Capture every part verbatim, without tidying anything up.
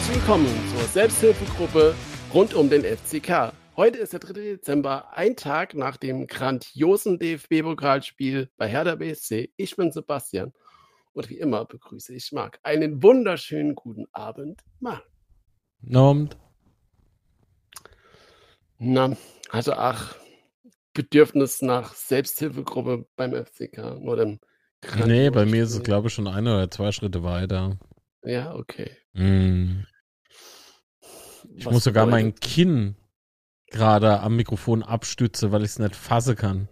Herzlich willkommen zur Selbsthilfegruppe rund um den F C K. Heute ist der dritte Dezember, ein Tag nach dem grandiosen D F B-Pokalspiel bei Hertha B S C. Ich bin Sebastian und wie immer begrüße ich Marc. Einen wunderschönen guten Abend, Marc. Abend. Na, also ach, Bedürfnis nach Selbsthilfegruppe beim F C K. Nur dem nee, bei mir ist es, glaube ich, schon ein oder zwei Schritte weiter. Ja, okay. Mm. Ich Was muss sogar bedeutet? mein Kinn gerade am Mikrofon abstützen, weil ich es nicht fassen kann.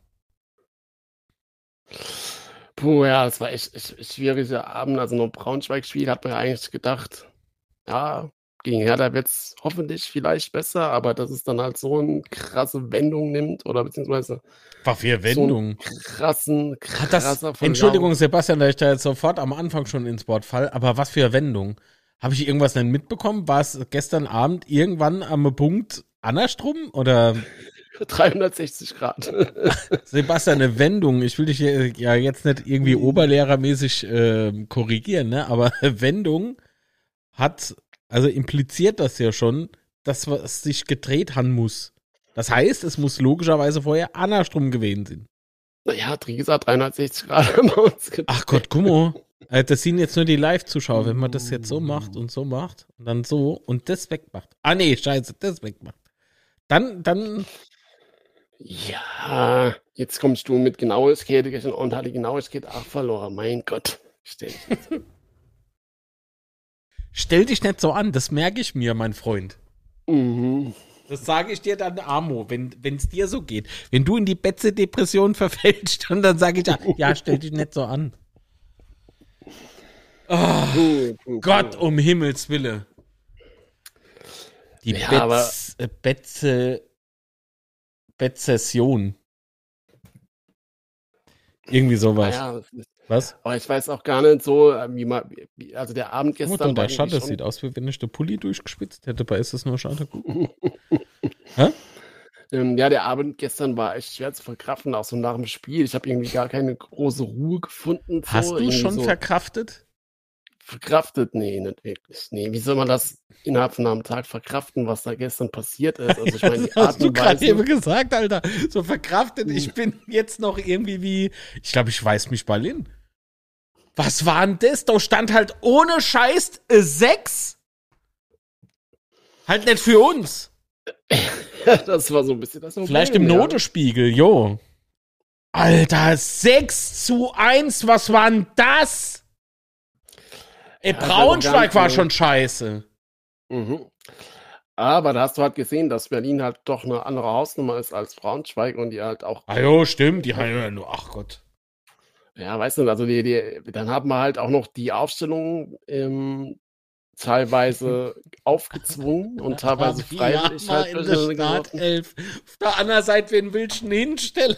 Puh, ja, das war echt, echt, echt schwieriger Abend. Also nur Braunschweig-Spiel hat man ja eigentlich gedacht, ja, gegen Hertha wird es hoffentlich vielleicht besser, aber dass es dann halt so eine krasse Wendung nimmt oder beziehungsweise Was für so Wendung. einen krassen, Hat das, krasser Verlauf. Entschuldigung, Sebastian, dass ich da jetzt sofort am Anfang schon ins Wort fall, aber was für eine Wendung? Habe ich irgendwas nicht mitbekommen? War es gestern Abend irgendwann am Punkt andersrum? Oder dreihundertsechzig Grad. Sebastian, eine Wendung. Ich will dich ja jetzt nicht irgendwie oberlehrermäßig äh, korrigieren, ne? Aber eine Wendung hat, also impliziert das ja schon, dass was sich gedreht haben muss. Das heißt, es muss logischerweise vorher andersrum gewesen sein. Naja, Drieser dreihundertsechzig Grad haben wir uns gedreht. Ach Gott, guck mal. Äh, Das sind jetzt nur die Live-Zuschauer, wenn man das jetzt so macht und so macht und dann so und das wegmacht. Ah nee, scheiße, das wegmacht. Dann, dann, Ja, jetzt kommst du mit Genauigkeit und hat die Genauigkeit auch verloren. Mein Gott, stell dich nicht so. stell dich nicht so an, das merke ich mir, mein Freund. Mhm. Das sage ich dir dann, Amo, wenn es dir so geht. Wenn du in die Betze-Depression verfällst, und dann sage ich ja, ja, stell dich nicht so an. Oh, Puh, puh, Gott, puh. um Himmels Wille. Die Ja, aber- Betz, äh, Betze, Betzession. Irgendwie sowas. Ja, das ist, Was? aber ich weiß auch gar nicht so, äh, wie man, wie, also der Abend Guck mal, gestern da, war der Schatten irgendwie sieht aus, wie wenn ich den Pulli durchgespitzt hätte. Dabei ist es nur Schatten. schon, ähm, ja, der Abend gestern war echt schwer zu verkraften, auch so nach dem Spiel. Ich habe irgendwie gar keine große Ruhe gefunden. So, Hast du irgendwie schon so verkraftet? verkraftet? Nee, nicht wirklich. Nee, wie soll man das innerhalb von einem Tag verkraften, was da gestern passiert ist? Also ich meine, die Das hast Art du und gerade Weise. eben gesagt, Alter. So verkraftet. Ich bin jetzt noch irgendwie wie, ich glaube, ich weiß mich mal hin. Was war denn das? Da stand halt ohne Scheiß äh, sechs. Halt nicht für uns. Das war so ein bisschen das Problem, Vielleicht im ja. Notespiegel, jo. Alter, sechs zu eins, was war denn das? Ey, Ja, das war doch Braunschweig gar war nicht so- schon scheiße. Mhm. Aber da hast du halt gesehen, dass Berlin halt doch eine andere Hausnummer ist als Braunschweig und die halt auch, Ah jo, stimmt, die haben ja nur, ach Gott. ja, weißt du, also die, die, dann haben wir halt auch noch die Aufstellung ähm, teilweise aufgezwungen und teilweise Aber freiwillig ja, halt in der durcheinander geworfen. Startelf. Auf der anderen Seite, wen willst du denn hinstellen?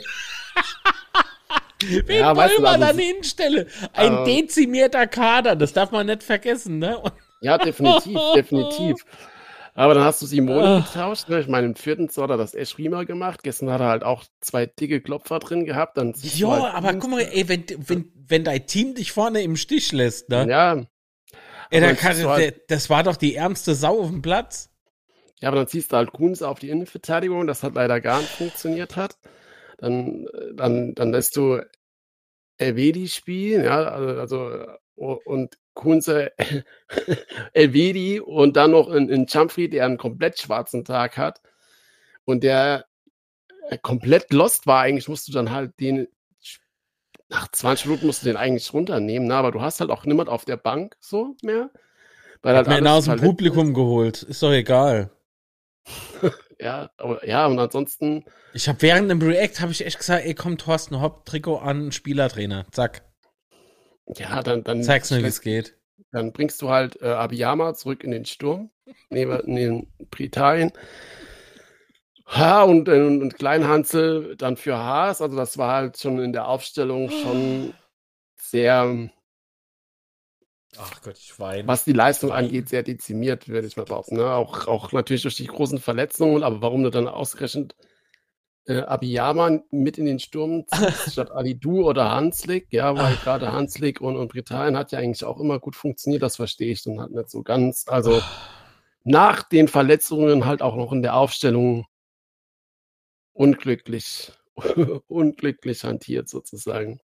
Wen Ja, wollen weißt du, wir also dann es- hinstellen? Ein äh, dezimierter Kader, das darf man nicht vergessen, ne? Und Ja, definitiv, definitiv. Aber dann hast du Simone Ah. getauscht. Ne? Ich meine, im vierten so hat er das echt prima gemacht. Gestern hat er halt auch zwei dicke Klopfer drin gehabt. Dann siehst du Jo, halt aber Kunst- guck mal, ey, wenn, wenn, wenn dein Team dich vorne im Stich lässt, ne? Ja, ey, aber dann dann kann, siehst du halt- der, das war doch die ärmste Sau auf dem Platz. ja, aber dann ziehst du halt Kunz auf die Innenverteidigung, das hat leider gar nicht funktioniert hat. Dann, äh, dann, dann lässt du Elvedi spielen, ja, also, also o- und Kunze Elvedi und dann noch in, in Champfri, der einen komplett schwarzen Tag hat und der äh, komplett lost war. Eigentlich musst du dann halt den nach zwanzig Minuten musst du den eigentlich runternehmen, ne? Aber du hast halt auch niemand auf der Bank so mehr. Weil Hat mir ihn alles aus dem verletzt Publikum geholt. Ist doch egal. ist. Ja, aber, ja, und ansonsten, Ich habe während dem React habe ich echt gesagt, ey, komm, Thorsten Hopp, Trikot an, Spielertrainer. Zack. ja, dann, dann, Zeig's mir, wie es geht. dann bringst du halt äh, Abiyama zurück in den Sturm, neben, neben Italien. Ha, und, äh, und, und Kleinhansel dann für Haas. Also das war halt schon in der Aufstellung schon sehr, Ach Gott, ich weine. was die Leistung Wein. angeht, sehr dezimiert, würde ich mal behaupten. Ne? Auch, auch natürlich durch die großen Verletzungen, aber warum du dann ausgerechnet äh, Abiyama mit in den Sturm ziehst, statt Alidu oder Hanslik, ja, weil gerade Hanslik und, und Britannien hat ja eigentlich auch immer gut funktioniert, das verstehe ich dann halt nicht so ganz. Also nach den Verletzungen halt auch noch in der Aufstellung unglücklich, unglücklich hantiert sozusagen.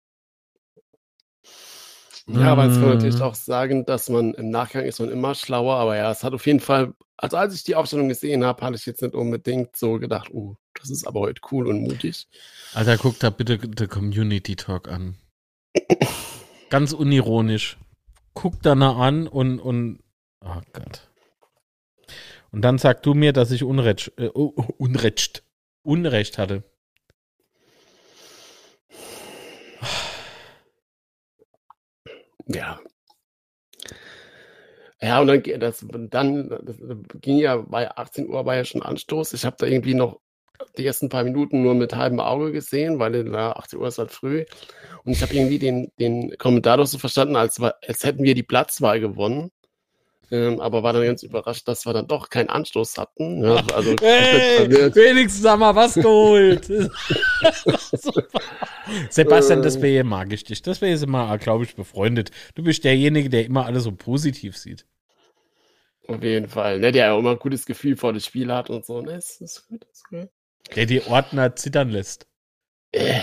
Ja, aber jetzt kann man natürlich auch sagen, dass man im Nachgang ist man immer schlauer, aber ja, es hat auf jeden Fall, also als ich die Aufstellung gesehen habe, hatte ich jetzt nicht unbedingt so gedacht, oh, das ist aber heute cool und mutig. Alter, guck da bitte den Community Talk an. Ganz unironisch. Guck da nah an und, und, oh Gott. Und dann sag du mir, dass ich Unrecht, äh, Unrecht, Unrecht hatte. Ja. Ja, und dann, das, dann das ging ja bei achtzehn Uhr war ja schon Anstoß. Ich habe da irgendwie noch die ersten paar Minuten nur mit halbem Auge gesehen, weil na, achtzehn Uhr ist halt früh. Und ich habe irgendwie den, den Kommentator so verstanden, als, als hätten wir die Platzwahl gewonnen. Ähm, aber war dann ganz überrascht, dass wir dann doch keinen Anstoß hatten. Ja, also hey, wenigstens haben wir was geholt. Sebastian, deswegen mag ich dich. Deswegen sind wir, glaube ich, befreundet. Du bist derjenige, der immer alles so positiv sieht. Auf jeden Fall. Ne, der ja immer ein gutes Gefühl vor dem Spiel hat und so. Ne, ist, ist gut, ist gut. Der die Ordner zittern lässt. Äh.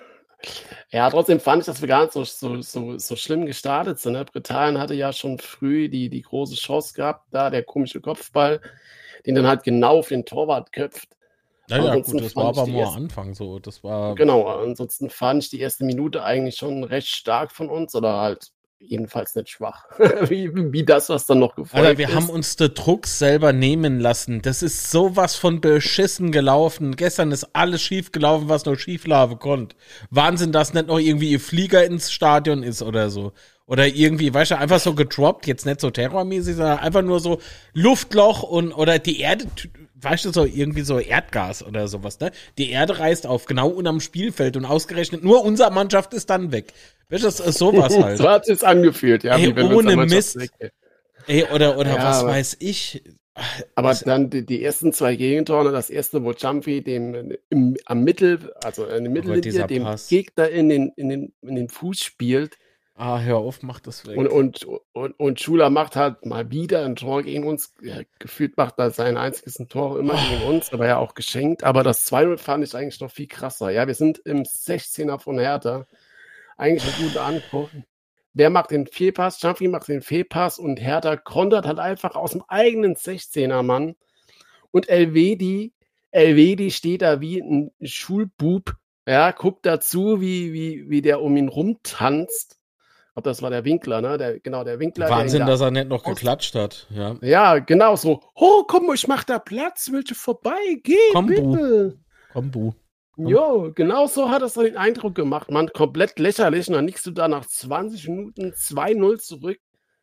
Ja, trotzdem fand ich, dass wir gar nicht so, so, so, so schlimm gestartet sind. Ne? Britannien hatte ja schon früh die, die große Chance gehabt, da der komische Kopfball, den dann halt genau auf den Torwart köpft. Naja, gut, das war aber nur am Anfang so. Das war genau, ansonsten fand ich die erste Minute eigentlich schon recht stark von uns oder halt jedenfalls nicht schwach. wie, wie das, was dann noch gefolgt Alter, wir ist. haben uns den Druck selber nehmen lassen. Das ist sowas von beschissen gelaufen. Gestern ist alles schief gelaufen, was noch schief laufen konnte. Wahnsinn, dass nicht noch irgendwie ihr Flieger ins Stadion ist oder so. Oder irgendwie, weißt du, einfach so gedroppt, jetzt nicht so terrormäßig, sondern einfach nur so Luftloch und oder die Erde, weißt du, so irgendwie so Erdgas oder sowas, ne? Die Erde reißt auf, genau unterm Spielfeld und ausgerechnet nur unsere Mannschaft ist dann weg. Weißt du, das ist sowas halt. So hat es angefühlt, ja. Ey, wie wenn ohne Mist. Weg, ey, oder, oder ja, was aber, weiß ich. Aber dann die, die ersten zwei Gegentore, das erste, wo Jumpy dem im, am Mittel, also in der Mittellinie, dem Pass. Gegner in den, in, den, in den Fuß spielt. Ah, hör auf, mach das weg. Und, und, und, und Schuler macht halt mal wieder ein Tor gegen uns. Ja, gefühlt macht er sein einziges Tor immer oh. gegen uns, aber ja auch geschenkt. Aber das zwei null fand ich eigentlich noch viel krasser. Ja, wir sind im sechzehner von Hertha. Eigentlich ein guter Anspruch. Der macht den Fehlpass, Jumpy macht den Fehlpass und Hertha kontert halt einfach aus dem eigenen sechzehner Mann. Und Elvedi, Elvedi steht da wie ein Schulbub, ja, guckt dazu, wie, wie, wie der um ihn rumtanzt. Ich glaube, das war der Winkler, ne? Der, genau, der Winkler. Wahnsinn, der dass er nicht noch geklatscht hat. Ja, ja genau so. Oh, komm, ich mach da Platz, willst du vorbei? Geh, komm, bitte. Bu. Komm, Bu. Jo, genau so hat es so den Eindruck gemacht, man, komplett lächerlich. Und dann liegst du da nach zwanzig Minuten zwei null zurück.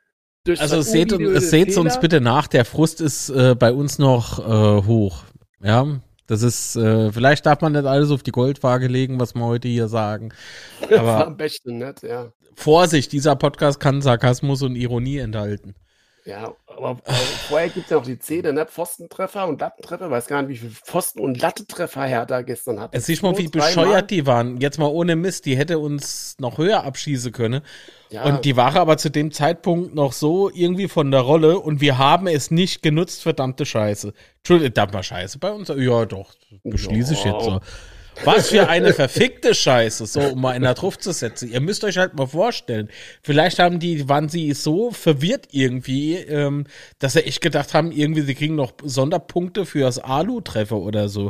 Also seht, seht uns bitte nach, der Frust ist äh, bei uns noch äh, hoch. Ja, das ist, äh, vielleicht darf man nicht alles auf die Goldwaage legen, was wir heute hier sagen. Aber am besten nicht, ja. Vorsicht, dieser Podcast kann Sarkasmus und Ironie enthalten. Ja, aber, aber vorher gibt es ja noch die Zähne, ne? Pfostentreffer und Lattentreffer. Ich weiß gar nicht, wie viele Pfosten- und Lattentreffer Hertha gestern hatte. Es siehst mal, wie bescheuert die waren. Jetzt mal ohne Mist, die hätte uns noch höher abschießen können. Ja. Und die war aber zu dem Zeitpunkt noch so irgendwie von der Rolle und wir haben es nicht genutzt, verdammte Scheiße. Entschuldigung, darf mal Scheiße bei uns? Ja, doch, beschließe ich jetzt so. Was für eine verfickte Scheiße, so um mal einer drauf zu setzen. Ihr müsst euch halt mal vorstellen, vielleicht haben die, waren sie so verwirrt irgendwie, ähm, dass sie echt gedacht haben, irgendwie sie kriegen noch Sonderpunkte für das Alu-Treffer oder so.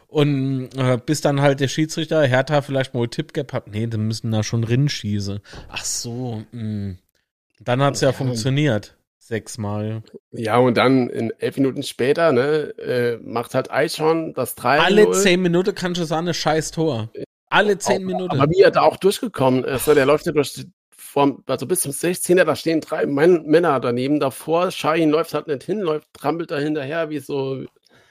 Und äh, bis dann halt der Schiedsrichter Hertha vielleicht mal einen Tipp gehabt hat, nee, die müssen da schon rin schießen. Ach so, mh. Dann hat's ja, ja funktioniert. Sechsmal. Ja, und dann in elf Minuten später, ne, äh, macht halt Eichhorn das drei null. Alle zehn Minuten kannst du sagen, ein scheiß Tor. Alle zehn Minuten. Aber wie er da auch durchgekommen ist, der läuft ja durch die Form, also bis zum sechzehner, da stehen drei Männer daneben davor. Shahin läuft halt nicht hin, läuft, trampelt da hinterher wie so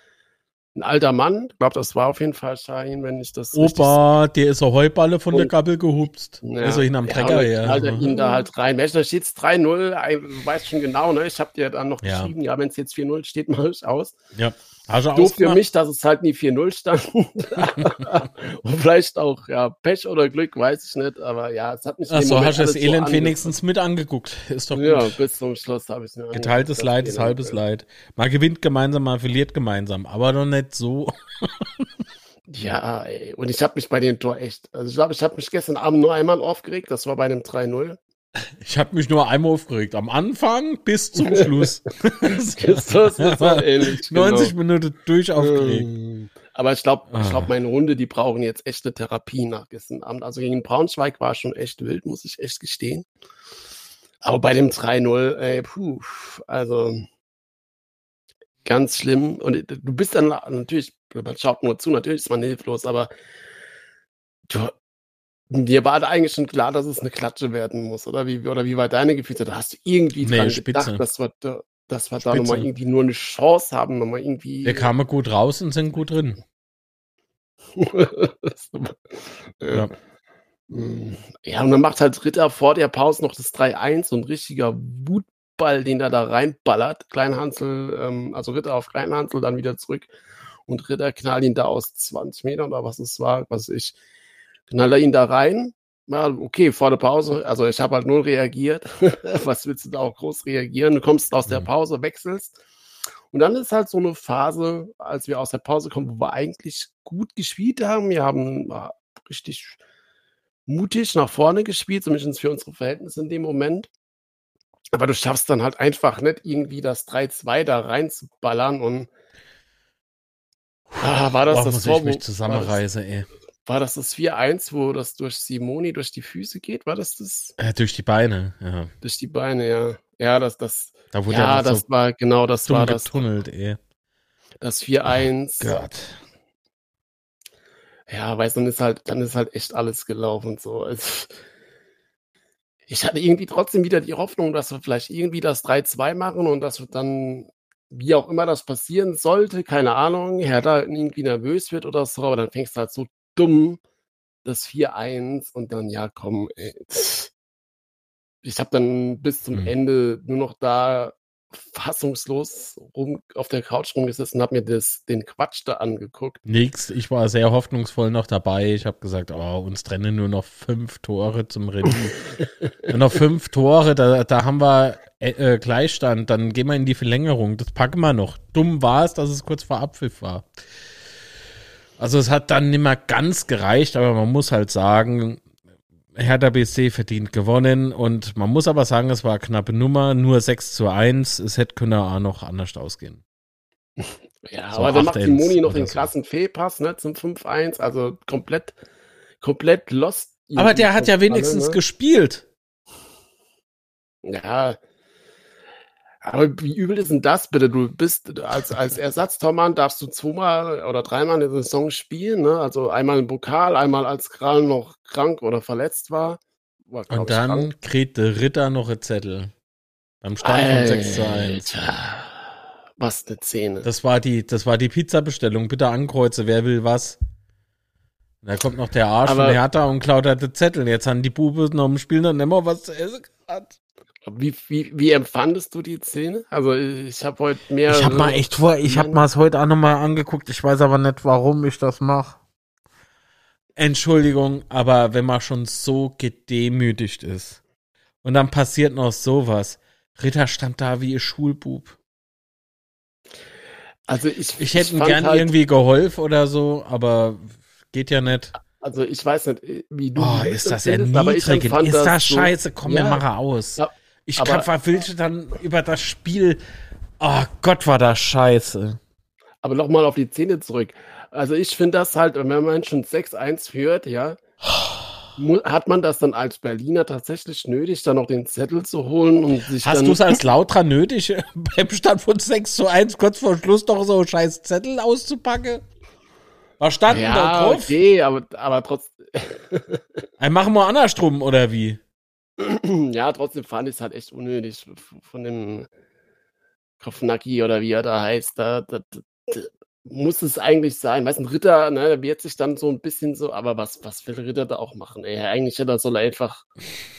ein alter Mann. Ich glaube, das war auf jeden Fall Shahin, wenn ich das Opa, der ist eine Heuballe von und, der Gabel gehupst. Ja, also ihn am Trecker her. Ja, Alter, ihn da halt rein. Da steht es drei null, du weißt schon genau, ne? Ich habe dir dann noch ja. geschrieben, ja, wenn es jetzt vier null steht, mach ich aus. Ja. Hast du Doof für ausgemacht? mich, dass es halt nie vier null stand. Und vielleicht auch, ja, Pech oder Glück, weiß ich nicht. Aber ja, es hat mich in Ach dem so, Moment hast du das alles so Elend angeguckt. wenigstens mit angeguckt. Ist doch Ja, gut. bis zum Schluss habe ich es mir angeguckt. Geteiltes das Leid ist Elend. halbes Leid. Man gewinnt gemeinsam, man verliert gemeinsam. Aber doch nicht so. Ja, ey. Und ich habe mich bei dem Tor echt, also ich glaube, ich habe mich gestern Abend nur einmal aufgeregt. Das war bei einem drei null. Ich habe mich nur einmal aufgeregt. Am Anfang bis zum Schluss. Das ist so ähnlich. neunzig genau. Minuten durch aufgeregt. Ähm, Aber ich glaube, ich Ah. glaube, meine Hunde, die brauchen jetzt echt eine Therapie nach gestern Abend. Also gegen Braunschweig war schon echt wild, muss ich echt gestehen. Aber bei dem drei null, ey, puh, also ganz schlimm. Und du bist dann natürlich, man schaut nur zu, natürlich ist man hilflos, aber du, dir war da eigentlich schon klar, dass es eine Klatsche werden muss, oder wie, oder wie war deine Gefühle? Da hast du irgendwie Nee, dran Spitze. gedacht, dass wir da, dass wir da Spitze. nochmal irgendwie nur eine Chance haben, nochmal irgendwie. Wir kamen gut raus und sind gut drin. ja. Ja, und dann macht halt Ritter vor der Pause noch das drei eins, so ein richtiger Wutball, den er da reinballert. Kleinhansel, ähm, also Ritter auf Kleinhansel, dann wieder zurück. Und Ritter knallt ihn da aus zwanzig Metern oder was es war, was ich, knallt er ihn da rein. Ja, okay, vor der Pause, also ich habe halt null reagiert. Was willst du da auch groß reagieren? Du kommst aus der Mhm. Pause, wechselst. Und dann ist halt so eine Phase, als wir aus der Pause kommen, wo wir eigentlich gut gespielt haben. Wir haben äh, richtig mutig nach vorne gespielt, zumindest für unsere Verhältnisse in dem Moment. Aber du schaffst dann halt einfach nicht irgendwie das drei zwei da reinzuballern und ah, war das Boah, das muss Tor, ich mich wo, war, das, zusammenreißen, ey. war das das vier eins, wo das durch Simoni durch die Füße geht? War das das? Äh, durch die Beine, ja. Durch die Beine, ja. Ja, das, das, Da wurde ja, ja das so war, genau, das dumm war das, getunnelt, ey. das vier eins. Oh Gott. Ja, weißt du, dann ist halt, dann ist halt echt alles gelaufen, so. Also, ich hatte irgendwie trotzdem wieder die Hoffnung, dass wir vielleicht irgendwie das drei zwei machen und dass wir dann, wie auch immer das passieren sollte, keine Ahnung, Hertha irgendwie nervös wird oder so, aber dann fängst du halt so dumm das vier eins und dann, ja, komm, ey. Ich habe dann bis zum Hm. Ende nur noch da fassungslos rum auf der Couch rumgesessen und habe mir das, den Quatsch da angeguckt. Nix, ich war sehr hoffnungsvoll noch dabei. Ich habe gesagt, oh, uns trennen nur noch fünf Tore zum Rennen. Nur noch fünf Tore, da, da haben wir äh, äh, Gleichstand, dann gehen wir in die Verlängerung. Das packen wir noch. Dumm war es, dass es kurz vor Abpfiff war. Also es hat dann nicht mehr ganz gereicht, aber man muss halt sagen, Hertha B S C verdient gewonnen und man muss aber sagen, es war eine knappe Nummer, nur sechs zu eins. Es hätte können auch noch anders ausgehen. Ja, So aber dann macht acht eins Simoni noch oder den so. krassen Fehlpass, ne, zum fünf eins, also komplett, komplett lost. Aber der hat ja irgendwie wenigstens alle, ne? gespielt. Ja, aber wie übel ist denn das bitte? Du bist als, als Ersatztormann, darfst du zweimal oder dreimal in der Saison spielen, ne? Also einmal im Pokal, einmal als Kral noch krank oder verletzt war. war glaub Und ich, dann krank. kriegt der Ritter noch einen Zettel. Beim Stand von sechs zu eins. Alter, was eine Szene. Das war die, das war die Pizza-Bestellung. Bitte ankreuze, wer will was. Und da kommt noch der Arsch Aber- von Hertha und klaut halt den Zettel. Jetzt haben die Bube noch im Spiel dann immer was zu essen gehabt. Wie, wie, wie empfandest du die Szene? Also ich habe heute mehr. Ich habe mal echt vor, ich habe mal es heute auch nochmal angeguckt. Ich weiß aber nicht, warum ich das mache. Entschuldigung, aber wenn man schon so gedemütigt ist und dann passiert noch sowas. Ritter stand da wie ein Schulbub. Also ich, Ich hätte ihm fand gern halt, irgendwie geholfen oder so, aber geht ja nicht. Also ich weiß nicht, wie du Oh, das ist das empfindest, aber ich erniedrigend. empfand Ist das, das so- scheiße? Komm, wir Ja. machen aus. Ja, Ich aber- kann verwillte dann über das Spiel. Oh Gott, war das scheiße. Aber nochmal auf die Szene zurück. Also ich finde das halt, wenn man schon sechs eins führt, ja, mu- hat man das dann als Berliner tatsächlich nötig, dann noch den Zettel zu holen und sich Hast dann... du es als Lautra nötig, beim Stand von sechs zu eins kurz vor Schluss doch so scheiß Zettel auszupacken? Was stand denn da Ja, drauf? okay, aber, aber trotzdem, Ein machen wir andersrum, oder wie? ja, trotzdem fand ich es halt echt unnötig von dem Kopfnacki oder wie er da heißt. Da, da, da, da muss es eigentlich sein. Weißt du, ein Ritter, ne, der wird sich dann so ein bisschen so, aber was, was will Ritter da auch machen? Ey, eigentlich hätte er soll er einfach,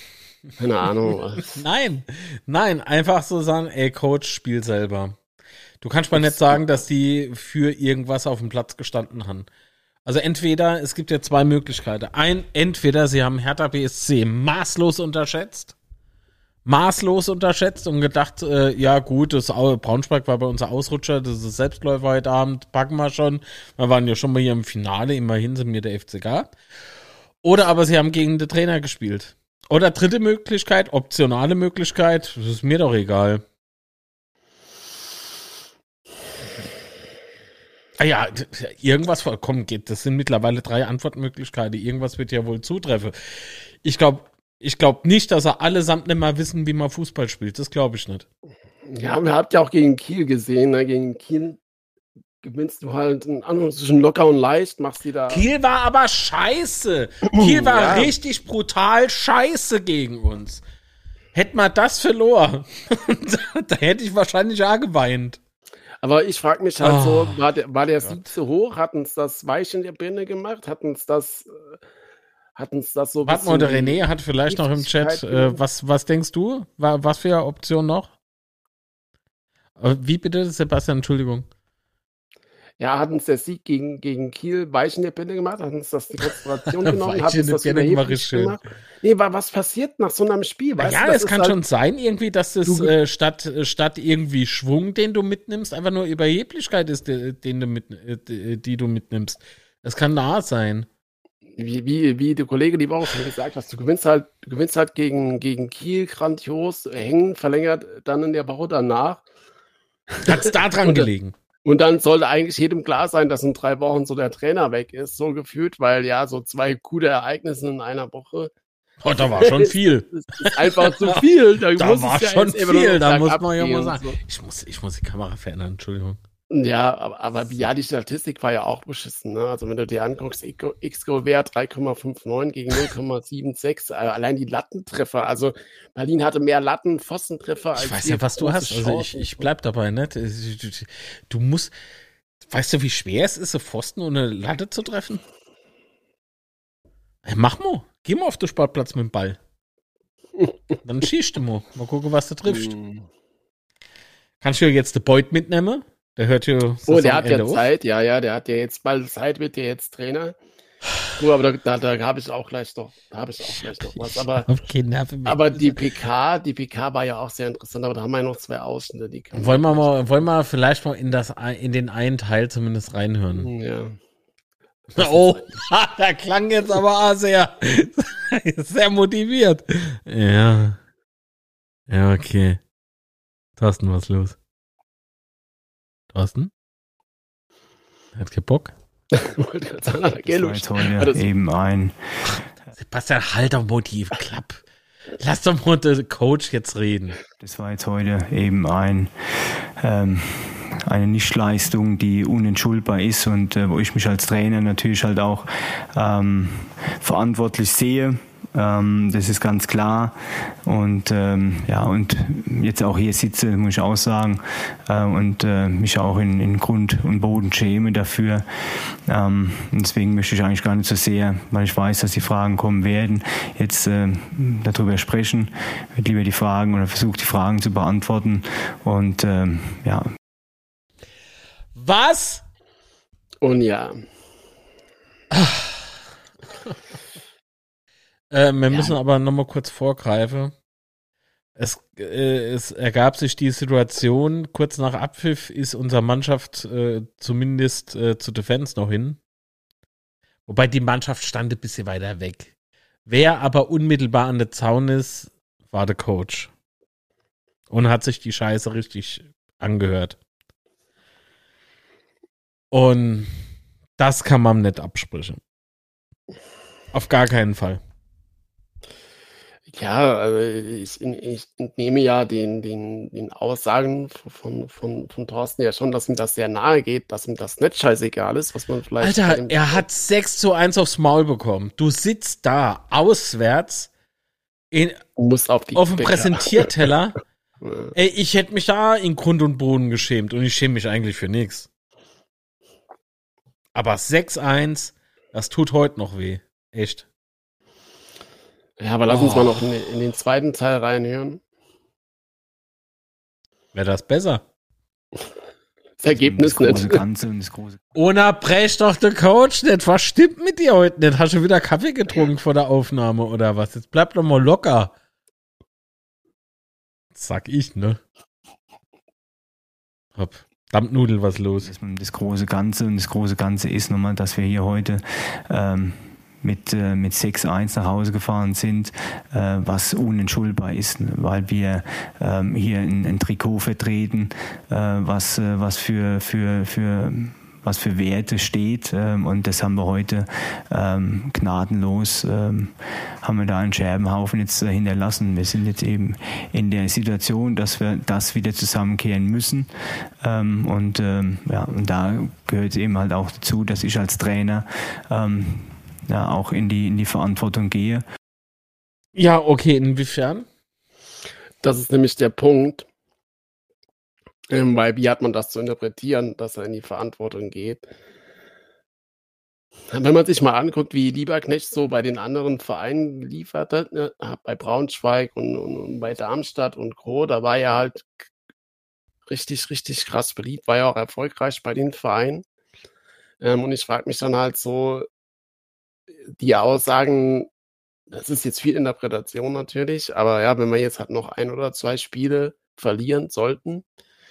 keine Ahnung. Nein, nein, einfach so sagen, ey Coach, spiel selber. Du kannst mal nicht sagen, dass die für irgendwas auf dem Platz gestanden haben. Also entweder, es gibt ja zwei Möglichkeiten. Ein, entweder sie haben Hertha B S C maßlos unterschätzt, maßlos unterschätzt und gedacht, äh, ja gut, das Au- Braunschweig war bei uns ein Ausrutscher, das ist Selbstläufer heute Abend, packen wir schon. Wir waren ja schon mal hier im Finale, immerhin sind wir der F C K. Oder aber sie haben gegen den Trainer gespielt. Oder dritte Möglichkeit, optionale Möglichkeit, das ist mir doch egal. Ah ja, d- irgendwas vollkommen geht. Das sind mittlerweile drei Antwortmöglichkeiten. Irgendwas wird ja wohl zutreffen. Ich glaube ich glaub nicht, dass er allesamt nicht mal wissen, wie man Fußball spielt. Das glaube ich nicht. Ja, wir habt ja auch gegen Kiel gesehen, ne? Gegen Kiel gewinnst du halt ein anderes zwischen locker und leicht, machst die da. Kiel war aber scheiße. Kiel war Ja. richtig brutal scheiße gegen uns. Hätte man das verloren, da, da hätte ich wahrscheinlich auch geweint. Aber ich frage mich halt Oh, so, war der, war der Gott. Sieg zu hoch? Hat uns das weich in der Birne gemacht? Hat uns das, äh, hat uns das so ein Warte mal, der bisschen die René hat vielleicht noch im Chat, Giftigkeit äh, genommen? was, was denkst du? Wa- Was für eine Option noch? Äh, Wie bitte, Sebastian, Entschuldigung. Ja, hat uns der Sieg gegen, gegen Kiel weich in der Birne gemacht? Hat uns das die Konzentration genommen? Weich Hat in uns der das Birne war überheblich richtig schön. gemacht? Nee, wa- was passiert nach so einem Spiel? Weißt Ja, du, das es ist kann halt, schon sein, irgendwie, dass das du, äh, statt, äh, statt irgendwie Schwung, den du mitnimmst, einfach nur Überheblichkeit ist, de- den du mit, äh, die die du mitnimmst. Das kann nah sein. wie, wie, wie der Kollege die Woche schon gesagt hat, du gewinnst halt, du gewinnst halt gegen, gegen Kiel grandios, hängen, verlängert dann in der Woche danach. Hat's da dran Und, gelegen? und dann sollte eigentlich jedem klar sein, dass in drei Wochen so der Trainer weg ist, so gefühlt, weil ja, so zwei gute Ereignisse in einer Woche Oh, da war schon ist, viel. ist, ist einfach zu viel. Da, Da muss war es ja schon jetzt immer nur viel, noch da muss bergab man ja gehen mal und sagen. so. Ich muss, ich muss die Kamera verändern, Entschuldigung. Ja, aber, aber ja, die Statistik war ja auch beschissen. Ne? Also wenn du dir anguckst, X-Go-Wert drei Komma neunundfünfzig gegen null Komma sechsundsiebzig, äh, allein die Lattentreffer. Also Berlin hatte mehr Latten, Pfostentreffer als Ich weiß wir ja, was du große hast. Also ich, Chancen. ich bleib dabei, ne? Du, du- du musst, weißt du, wie schwer es ist, so Pfosten und eine Latte zu treffen? Ey, mach mal. Geh mal auf den Sportplatz mit dem Ball. Dann schießt du mal. Mal gucken, was du triffst. Hm. Kannst du ja jetzt den Beut mitnehmen? Der hört ja Oh, der hat ja Saisonende auf. Zeit, ja, ja, der hat ja jetzt bald Zeit, wird ja jetzt Trainer. Gut, aber da, da, da habe ich auch gleich noch, da habe ich auch gleich noch was. Aber, Okay, Nerven mehr. aber die P K, die P K war ja auch sehr interessant, aber da haben wir ja noch zwei Ausschnitte, die können Wollen wir gleich mal, wollen wir vielleicht mal in das, in den einen Teil zumindest reinhören? machen. Ja. Oh, da klang jetzt aber auch sehr, sehr motiviert. Ja. Ja, okay. Thorsten, was ist los? Thorsten? Hat keinen Bock? Wollte gerade sagen, da geht Das war los. jetzt heute Ja, das- eben ein Sebastian, halt doch Motiv, klapp. Lass doch mal den Coach jetzt reden. Das war jetzt heute eben ein, ähm, eine Nichtleistung, die unentschuldbar ist und äh, wo ich mich als Trainer natürlich halt auch ähm, verantwortlich sehe. Ähm, das ist ganz klar. Und ähm, ja, und jetzt auch hier sitze, muss ich auch sagen, äh, und äh, mich auch in, in Grund und Boden schäme dafür. Ähm, und deswegen möchte ich eigentlich gar nicht so sehr, weil ich weiß, dass die Fragen kommen werden, jetzt äh, darüber sprechen. Ich würde lieber die Fragen oder versuche die Fragen zu beantworten. Und ähm, ja, Was? Und ja, Äh, wir Ja. müssen aber nochmal kurz vorgreifen. Es, äh, es ergab sich die Situation, kurz nach Abpfiff ist unsere Mannschaft äh, zumindest äh, zu Defense noch hin. Wobei die Mannschaft stand ein bisschen weiter weg. Wer aber unmittelbar an der Zaun ist, war der Coach. Und hat sich die Scheiße richtig angehört. Und das kann man nicht absprechen. Auf gar keinen Fall. ja, also ich, ich entnehme ja den, den, den Aussagen von, von, von Thorsten ja schon, dass ihm das sehr nahe geht, dass ihm das nicht scheißegal ist, was man vielleicht bei Alter, dem- er hat sechs zu eins aufs Maul bekommen. Du sitzt da, auswärts, in, muss auf die auf dem Bäcker. Präsentierteller. Ja. Ey, ich hätte mich da in Grund und Boden geschämt und ich schäme mich eigentlich für nichts. Aber sechs eins, das tut heute noch weh. Echt. Ja, aber lass uns Oh. mal noch in, den- in den zweiten Teil reinhören. Wäre das besser? das Ergebnis das große nicht. Ganze und das große. Unterbrech doch den Coach nicht. Was stimmt mit dir heute nicht? Hast du wieder Kaffee getrunken vor der Aufnahme oder was? Jetzt bleib doch mal locker. Sag ich, ne? Hopp. Dampfnudel, was los? Das große Ganze und das große Ganze ist nochmal, dass wir hier heute ähm, mit, äh, mit sechs eins nach Hause gefahren sind, äh, was unentschuldbar ist, weil wir ähm, hier ein, ein Trikot vertreten, äh, was, äh, was für, für, für was für Werte steht, ähm, und das haben wir heute ähm, gnadenlos, ähm, haben wir da einen Scherbenhaufen jetzt äh, hinterlassen. Wir sind jetzt eben in der Situation, dass wir das wieder zusammenkehren müssen, ähm, und ähm, ja, und da gehört eben halt auch dazu, dass ich als Trainer ähm, ja auch in die in die Verantwortung gehe. Ja, okay, inwiefern? Das ist nämlich der Punkt. Ähm, weil wie hat man das zu interpretieren, dass er in die Verantwortung geht? Wenn man sich mal anguckt, wie Lieberknecht so bei den anderen Vereinen geliefert hat, ne, bei Braunschweig und, und, und bei Darmstadt und Co., da war er halt richtig, richtig krass beliebt, war ja auch erfolgreich bei den Vereinen. Ähm, und ich frage mich dann halt so, die Aussagen, das ist jetzt viel Interpretation natürlich, aber ja, wenn wir jetzt halt noch ein oder zwei Spiele verlieren sollten,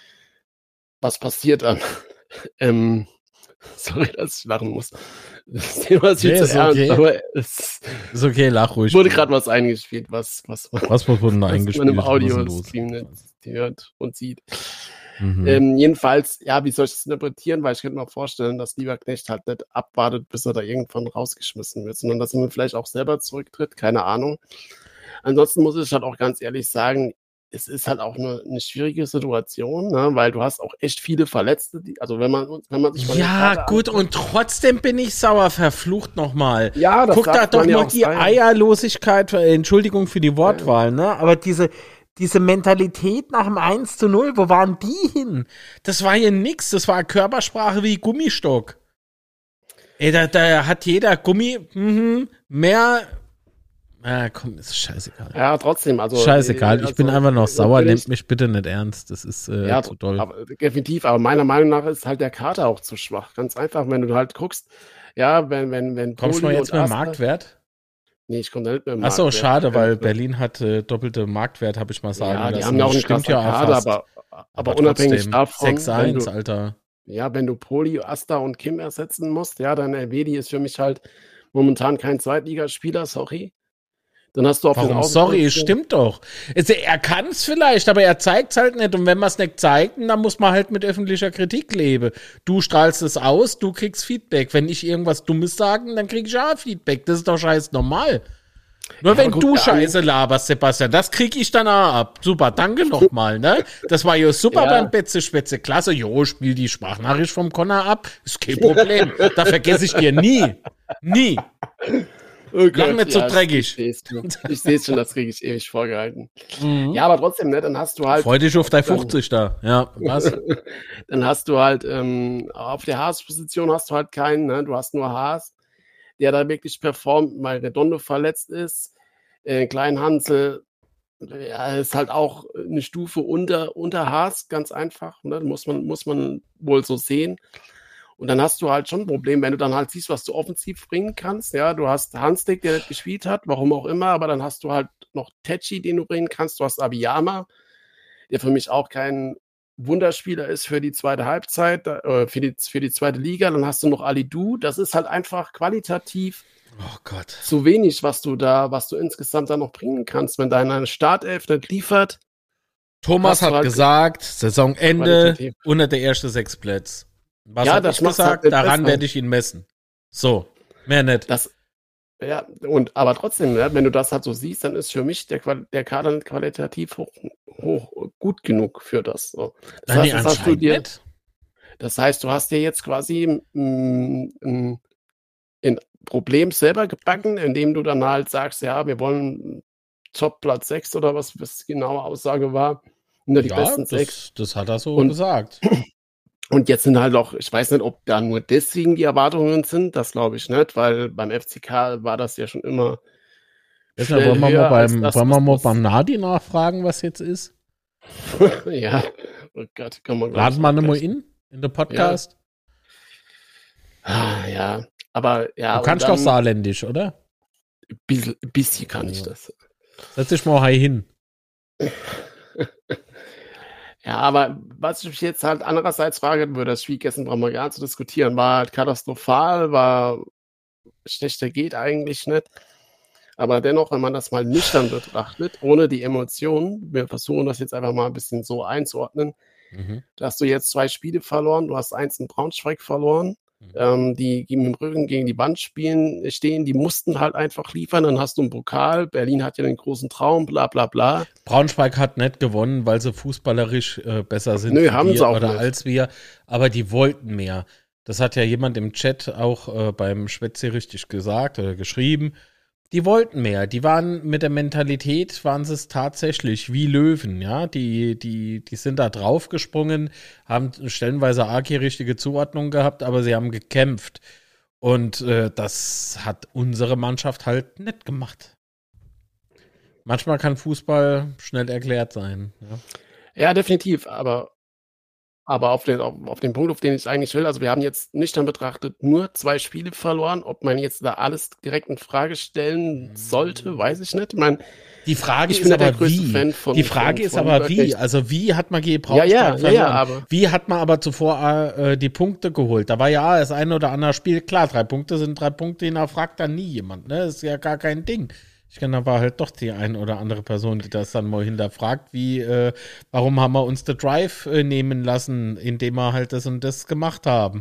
was passiert dann? ähm, sorry, dass ich lachen muss. Das Thema ist viel Nee, zu ist ernst, okay. aber es Ist okay, lach ruhig. wurde gerade was eingespielt, was, was, Was wurde denn was eingespielt? man im Was ist denn Audio-Stream los? nicht hört und sieht. Mhm. Ähm, jedenfalls, ja, wie soll ich das interpretieren? Weil ich könnte mir vorstellen, dass Lieberknecht halt nicht abwartet, bis er da irgendwann rausgeschmissen wird, sondern dass er vielleicht auch selber zurücktritt, keine Ahnung. Ansonsten muss ich halt auch ganz ehrlich sagen, es ist halt auch eine, eine schwierige Situation, ne? Weil du hast auch echt viele Verletzte, die, also wenn man, wenn man sich mal den Ja, Kader gut, anguckt- und trotzdem bin ich sauer, verflucht nochmal. ja, das Guck da darf doch man ja mal auch die sein. Eierlosigkeit, äh, Entschuldigung für die Wortwahl, ne? Aber diese, diese Mentalität nach dem eins zu null, wo waren die hin? Das war hier nix, das war Körpersprache wie Gummistock. Ey, da, da hat jeder Gummi, mhm, mehr, ah, komm, ist scheißegal. Ja, trotzdem, also Scheißegal, äh, ich also, bin einfach noch sauer, natürlich- nehmt mich bitte nicht ernst, das ist äh, ja, zu doll. aber, definitiv, aber meiner Meinung nach ist halt der Kader auch zu schwach. Ganz einfach, wenn du halt guckst, ja, wenn, wenn, wenn Kommst du mal Poli jetzt und mit dem Asta- Marktwert? Nee, ich komme da nicht mehr im Ach so, Marktwert. schade, weil Ja, Berlin hat äh, doppelte Marktwert, habe ich mal sagen ja, die lassen. haben ja auch einen Stimmt krassen Kader, fast. aber, aber, unabhängig davon, sechs wenn eins, du, Alter. ja, wenn du Poli, Asta und Kim ersetzen musst, ja, dann Elvedi ist für mich halt momentan kein Zweitligaspieler, sorry. Dann hast du auf den Warum? Sorry, Außenpositionen- stimmt doch. Also, er kann es vielleicht, aber er zeigt es halt nicht. Und wenn man es nicht zeigt, dann muss man halt mit öffentlicher Kritik leben. Du strahlst es aus, du kriegst Feedback. Wenn ich irgendwas Dummes sage, dann krieg ich auch Feedback. Das ist doch scheiß normal. Nur Ja, wenn aber gut, du der Scheiße laberst, Sebastian, das krieg ich dann auch ab. Super, danke nochmal, ne? Das war ja super Ja. beim Betze Spätze. Klasse, jo, spiel die Sprachnachricht vom Connor ab. Ist kein Problem. Da vergesse ich dir nie. Nie. Oh Lach nicht so ja, dreckig. Ich sehe es schon, ich seh's schon, das kriege ich ewig vorgehalten. Mhm. Ja, aber trotzdem, ne, dann hast du halt, Freu dich auf dein fünfzig da. Ja, was? dann hast du halt, ähm, auf der Haas-Position hast du halt keinen, ne? Du hast nur Haas, der da wirklich performt, weil Redondo verletzt ist. Äh, Klein Hansel, ja, ist halt auch eine Stufe unter, unter Haas, ganz einfach, ne? Muss man, muss man wohl so sehen. Und dann hast du halt schon ein Problem, wenn du dann halt siehst, was du offensiv bringen kannst. Ja, du hast Hanslik, der nicht gespielt hat, warum auch immer, aber dann hast du halt noch Tetschi, den du bringen kannst. Du hast Abiyama, der für mich auch kein Wunderspieler ist für die zweite Halbzeit, äh, für, die, für die zweite Liga. Dann hast du noch Alidu. Das ist halt einfach qualitativ Oh Gott. zu wenig, was du da, was du insgesamt da noch bringen kannst, wenn deine Startelf nicht liefert. Thomas Hast du hat halt gesagt, Saisonende qualitativ. unter der erste sechs Plätze. Was Ja, hat das ich macht's gesagt? halt nicht Daran besser. werde ich ihn messen. So, mehr nicht. Das, ja, und aber trotzdem, ne, wenn du das halt so siehst, dann ist für mich der, Qual- der Kader nicht qualitativ hoch, hoch gut genug für das. So. Das, Nein, heißt, nee, das, hast du anscheinend dir, nicht. das heißt, du hast dir jetzt quasi mm, ein, ein Problem selber gebacken, indem du dann halt sagst, ja, wir wollen Top Platz sechs oder was, was die genaue Aussage war. Nur die Ja, besten sechs. das, das hat er so Und- gesagt. Und jetzt sind halt auch, ich weiß nicht, ob da nur deswegen die Erwartungen sind, das glaube ich nicht, weil beim F C K war das ja schon immer. Jetzt mal, schnell wollen wir höher mal als beim, das, wollen wir was mal das- beim Nadi nachfragen, was jetzt ist? Ja, oh Gott, kann man Laden wir ihn mal in? in der Podcast? Ja, ah, ja. aber ja. Du kannst dann, doch saarländisch, oder? Ein bisschen, bisschen kann ich das. Setz dich mal high hin. Ja, aber was ich mich jetzt halt andererseits frage, würde das Spiel gestern brauchen wir gar nicht zu diskutieren, war halt katastrophal, war schlechter geht eigentlich nicht. Aber dennoch, wenn man das mal nüchtern betrachtet, ohne die Emotionen, wir versuchen das jetzt einfach mal ein bisschen so einzuordnen, mhm. da hast du jetzt zwei Spiele verloren, du hast eins in Braunschweig verloren, mhm. ähm, die mit dem Rücken gegen die Wand spielen, stehen, die mussten halt einfach liefern, dann hast du einen Pokal, Berlin hat ja den großen Traum, bla bla bla. Braunschweig hat nicht gewonnen, weil sie fußballerisch äh, besser sind Nö, haben wir sie auch oder nicht. als wir, aber die wollten mehr. Das hat ja jemand im Chat auch äh, beim Schwätze richtig gesagt oder geschrieben. Die wollten mehr. Die waren mit der Mentalität, waren sie es tatsächlich wie Löwen, ja. Die, die, die sind da draufgesprungen, haben stellenweise arg die richtige Zuordnung gehabt, aber sie haben gekämpft. Und äh, das hat unsere Mannschaft halt nicht gemacht. Manchmal kann Fußball schnell erklärt sein. Ja, ja definitiv, aber Aber auf den, auf, auf den Punkt, auf den ich eigentlich will, also wir haben jetzt nüchtern betrachtet nur zwei Spiele verloren. Ob man jetzt da alles direkt in Frage stellen sollte, weiß ich nicht. Ich meine, die Frage ich ist aber wie. Fan von, die Frage von, ist von aber wie. Also wie hat man gegen Braunschweig ja, ja, verloren? Ja, ja, aber wie hat man aber zuvor äh, die Punkte geholt? Da war ja das eine oder andere Spiel, klar, drei Punkte sind drei Punkte, den fragt dann nie jemand. Ne? Das ist ja gar kein Ding. Ich kenne aber halt doch die ein oder andere Person, die das dann mal hinterfragt, wie, äh, warum haben wir uns The Drive äh, nehmen lassen, indem wir halt das und das gemacht haben.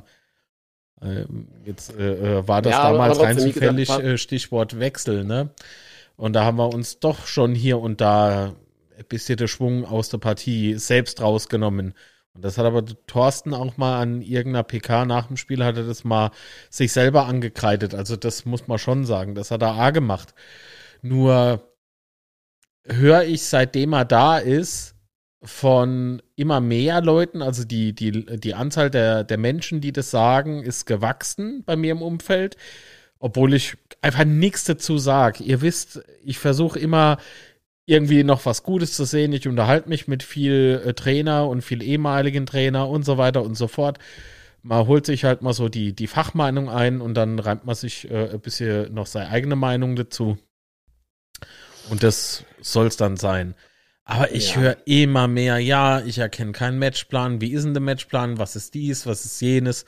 Ähm, jetzt äh, war das ja, damals rein zufällig äh, Stichwort Wechsel, ne? Und da haben wir uns doch schon hier und da ein bisschen den Schwung aus der Partie selbst rausgenommen. Und das hat aber Thorsten auch mal an irgendeiner P K nach dem Spiel, hat er das mal sich selber angekreidet. Also das muss man schon sagen, das hat er A gemacht. Nur höre ich, seitdem er da ist, von immer mehr Leuten, also die, die, die Anzahl der, der Menschen, die das sagen, ist gewachsen bei mir im Umfeld, obwohl ich einfach nichts dazu sage. Ihr wisst, ich versuche immer irgendwie noch was Gutes zu sehen. Ich unterhalte mich mit viel äh, Trainer und viel ehemaligen Trainer und so weiter und so fort. Man holt sich halt mal so die, die Fachmeinung ein und dann reimt man sich äh, ein bisschen noch seine eigene Meinung dazu. Und das soll es dann sein. Aber ich ja. höre immer mehr, ja, ich erkenne keinen Matchplan. Wie ist denn der Matchplan? Was ist dies? Was ist jenes?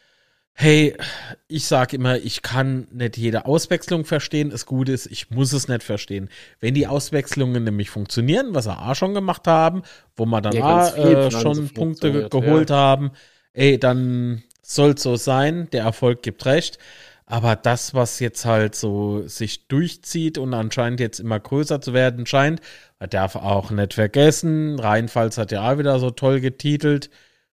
Hey, ich sage immer, ich kann nicht jede Auswechslung verstehen. Das Gute ist, ich muss es nicht verstehen. Wenn die Auswechslungen nämlich funktionieren, was wir auch schon gemacht haben, wo wir dann ja, auch, äh, schon Punkte geholt ja. haben, ey, dann soll es so sein. Der Erfolg gibt recht. Aber das, was jetzt halt so sich durchzieht und anscheinend jetzt immer größer zu werden scheint, man darf auch nicht vergessen, Rheinpfalz hat ja auch wieder so toll getitelt.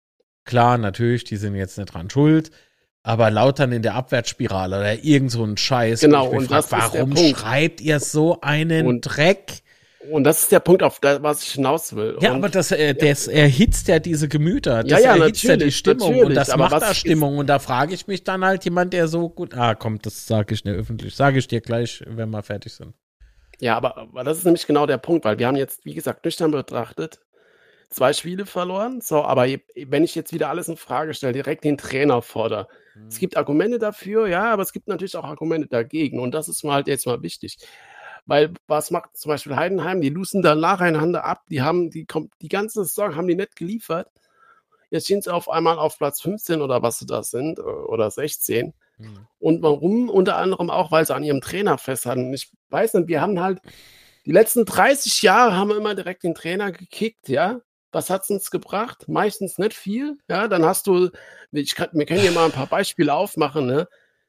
Klar, natürlich, die sind jetzt nicht dran schuld, aber Lautern in der Abwärtsspirale oder irgend so ein Scheiß. Genau, und frag, das warum ist der Punkt. Schreibt ihr so einen und Dreck? Und das ist der Punkt, auf das, was ich hinaus will. Ja, und, aber das, äh, das erhitzt ja diese Gemüter. Das ja, ja, erhitzt ja die Stimmung. Und das macht da ist, Stimmung. Und da frage ich mich dann halt jemand, der so gut. Ah, komm, das sage ich nicht öffentlich. Sage ich dir gleich, wenn wir fertig sind. Ja, aber, aber das ist nämlich genau der Punkt, weil wir haben jetzt, wie gesagt, nüchtern betrachtet, zwei Spiele verloren. So, aber wenn ich jetzt wieder alles in Frage stelle, direkt den Trainer fordere. Hm. Es gibt Argumente dafür, ja, aber es gibt natürlich auch Argumente dagegen. Und das ist mir halt jetzt mal wichtig. Weil, was macht zum Beispiel Heidenheim? Die losen da nacheinander ab. Die haben, die, die ganze Saison haben die nicht geliefert. Jetzt stehen sie auf einmal auf Platz fünfzehn oder was sie da sind, oder sechzehn. Mhm. Und warum? Unter anderem auch, weil sie an ihrem Trainer festhalten. Ich weiß nicht, wir haben halt, die letzten dreißig Jahre haben wir immer direkt den Trainer gekickt, ja. Was hat es uns gebracht? Meistens nicht viel, ja. Dann hast du, ich kann, wir können hier mal ein paar Beispiele aufmachen, ne.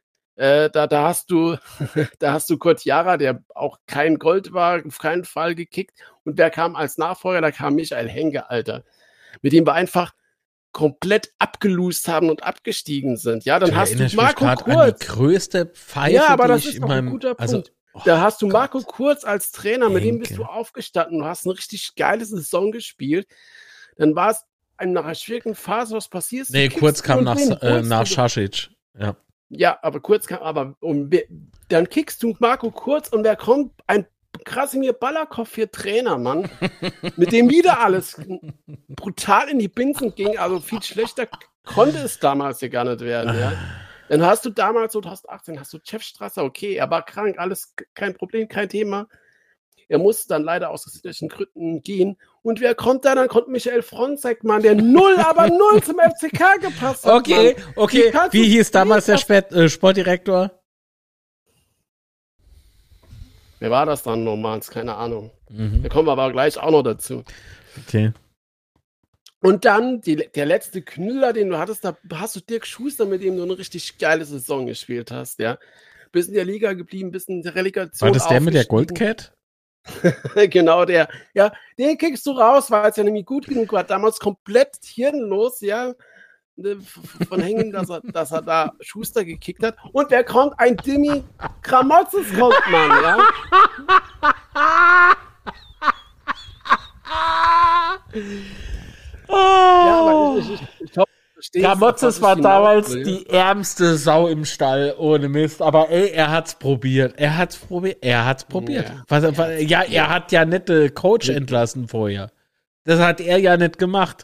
Äh, da, da hast du, da hast du Kurt Jara, der auch kein Gold war, auf keinen Fall gekickt. Und wer kam als Nachfolger? Da kam Michael Henke, Alter. Mit dem wir einfach komplett abgelust haben und abgestiegen sind. Ja, dann du hast du Marco Kurz. Die größte Pfeife, ja, aber das ist doch ein guter Punkt. Also, oh, da hast du Marco Gott. Kurz als Trainer, mit Henke. Dem bist du aufgestanden. Du hast eine richtig geile Saison gespielt. Dann war es nach einer schwierigen Phase, was passiert ist. Nee, Kurz kam nach, äh, nach Šašić. Ja. Ja, aber Kurz kam, aber um, dann kickst du Marco Kurz und wer kommt? Ein Krasimir Balakow für Trainer, Mann. Mit dem wieder alles brutal in die Binsen ging. Also viel schlechter konnte es damals ja gar nicht werden, ja. Dann hast du damals, zwanzig achtzehn, hast du Jeff Strasser, okay, er war krank, alles kein Problem, kein Thema. Er musste dann leider aus gesundheitlichen Gründen gehen. Und wer kommt da? Dann kommt Michael Fronzek, Mann, der null, aber null zum F C K gepasst hat. Okay, Mann. okay. Wie, Wie hieß damals der Spät, äh, Sportdirektor? Wer war das dann nochmals? Keine Ahnung. Mhm. Da kommen wir aber gleich auch noch dazu. Okay. Und dann die, der letzte Knüller, den du hattest, da hast du Dirk Schuster, mit dem du eine richtig geile Saison gespielt hast, ja. Bist in der Liga geblieben, bist in der Relegation. War das der mit der Goldcat? Genau, der. Ja, den kriegst du raus, weil es ja nämlich gut genug war. Damals komplett hirnlos, ja. Von Hängen, dass er, dass er da Schuster gekickt hat. Und wer kommt? Ein Dimmi Kramotzes kommt, Mann, ja. Ja, aber ich, ich, ich, ich hoffe, Kramotzes war damals die ärmste Sau im Stall, ohne Mist. Aber ey, er hat's probiert. Er hat's probiert. Er hat's probiert. Ja, was, was, ja er hat ja nicht den Coach entlassen vorher. Das hat er ja nicht gemacht.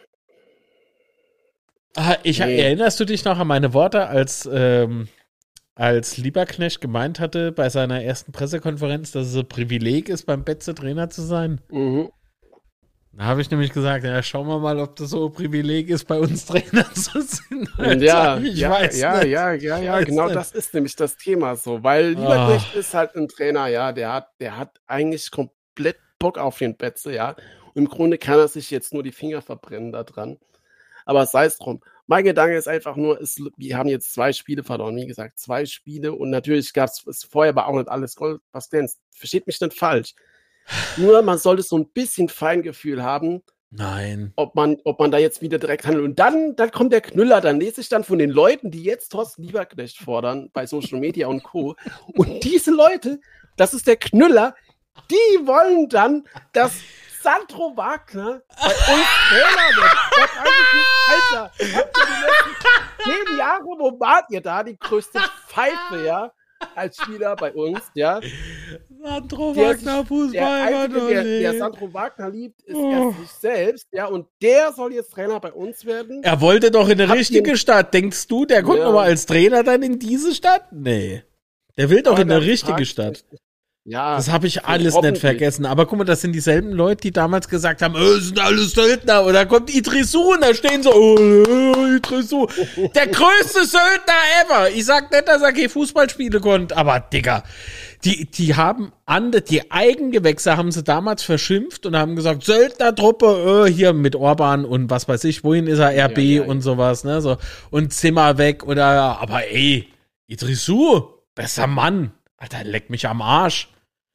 Ich, nee. Erinnerst du dich noch an meine Worte, als, ähm, als Lieberknecht gemeint hatte bei seiner ersten Pressekonferenz, dass es ein Privileg ist, beim Betze Trainer zu sein? Mhm. Da habe ich nämlich gesagt, ja, schauen wir mal, ob das so ein Privileg ist, bei uns Trainer zu sein. Ja, ich ja, weiß ja, nicht. ja, ja, ja, ja, genau nicht. Das ist nämlich das Thema so, weil Lieberknecht oh. ist halt ein Trainer, ja, der hat, der hat eigentlich komplett Bock auf den Betze, ja. Und im Grunde kann er sich jetzt nur die Finger verbrennen da dran. Aber sei es drum. Mein Gedanke ist einfach nur, ist, wir haben jetzt zwei Spiele verloren, wie gesagt, zwei Spiele und natürlich gab es vorher war auch nicht alles Gold, was glänzt. Versteht mich nicht falsch. Nur man sollte so ein bisschen Feingefühl haben, Nein. Ob man, ob man da jetzt wieder direkt handelt. Und dann, dann kommt der Knüller, dann lese ich dann von den Leuten, die jetzt Thorsten Lieberknecht fordern bei Social Media und Co. Und diese Leute, das ist der Knüller, die wollen dann, dass Sandro Wagner bei uns Trainer wird. Das weiß ich nicht, Alter. Habt ihr die letzten zehn Jahre, wo wart ihr da? Die größte Pfeife, ja? Als Spieler bei uns, ja. Sandro Wagner, Fußball, der, Einzige, der, der Sandro Wagner liebt, ist oh. er sich selbst, ja, und der soll jetzt Trainer bei uns werden. Er wollte doch in eine richtige Stadt. Denkst du, der kommt ja. nochmal als Trainer dann in diese Stadt? Nee. Der will doch aber in eine richtige Stadt. Ja. Das habe ich alles nicht vergessen. Aber guck mal, das sind dieselben Leute, die damals gesagt haben, oh, sind alles Söldner. Und da kommt Idrissou und da stehen so, oh, Idrissou. Der größte Söldner ever. Ich sag nicht, dass er keine Fußballspiele konnte, aber Digga, die, die haben andere, die Eigengewächse haben sie damals verschimpft und haben gesagt, Söldnertruppe, oh, hier mit Orban und was weiß ich, wohin ist er, R B ja, ja, und ja. sowas, ne, so. Und Zimmer weg oder, aber ey, Idrissou, besser Mann. Alter, leck mich am Arsch.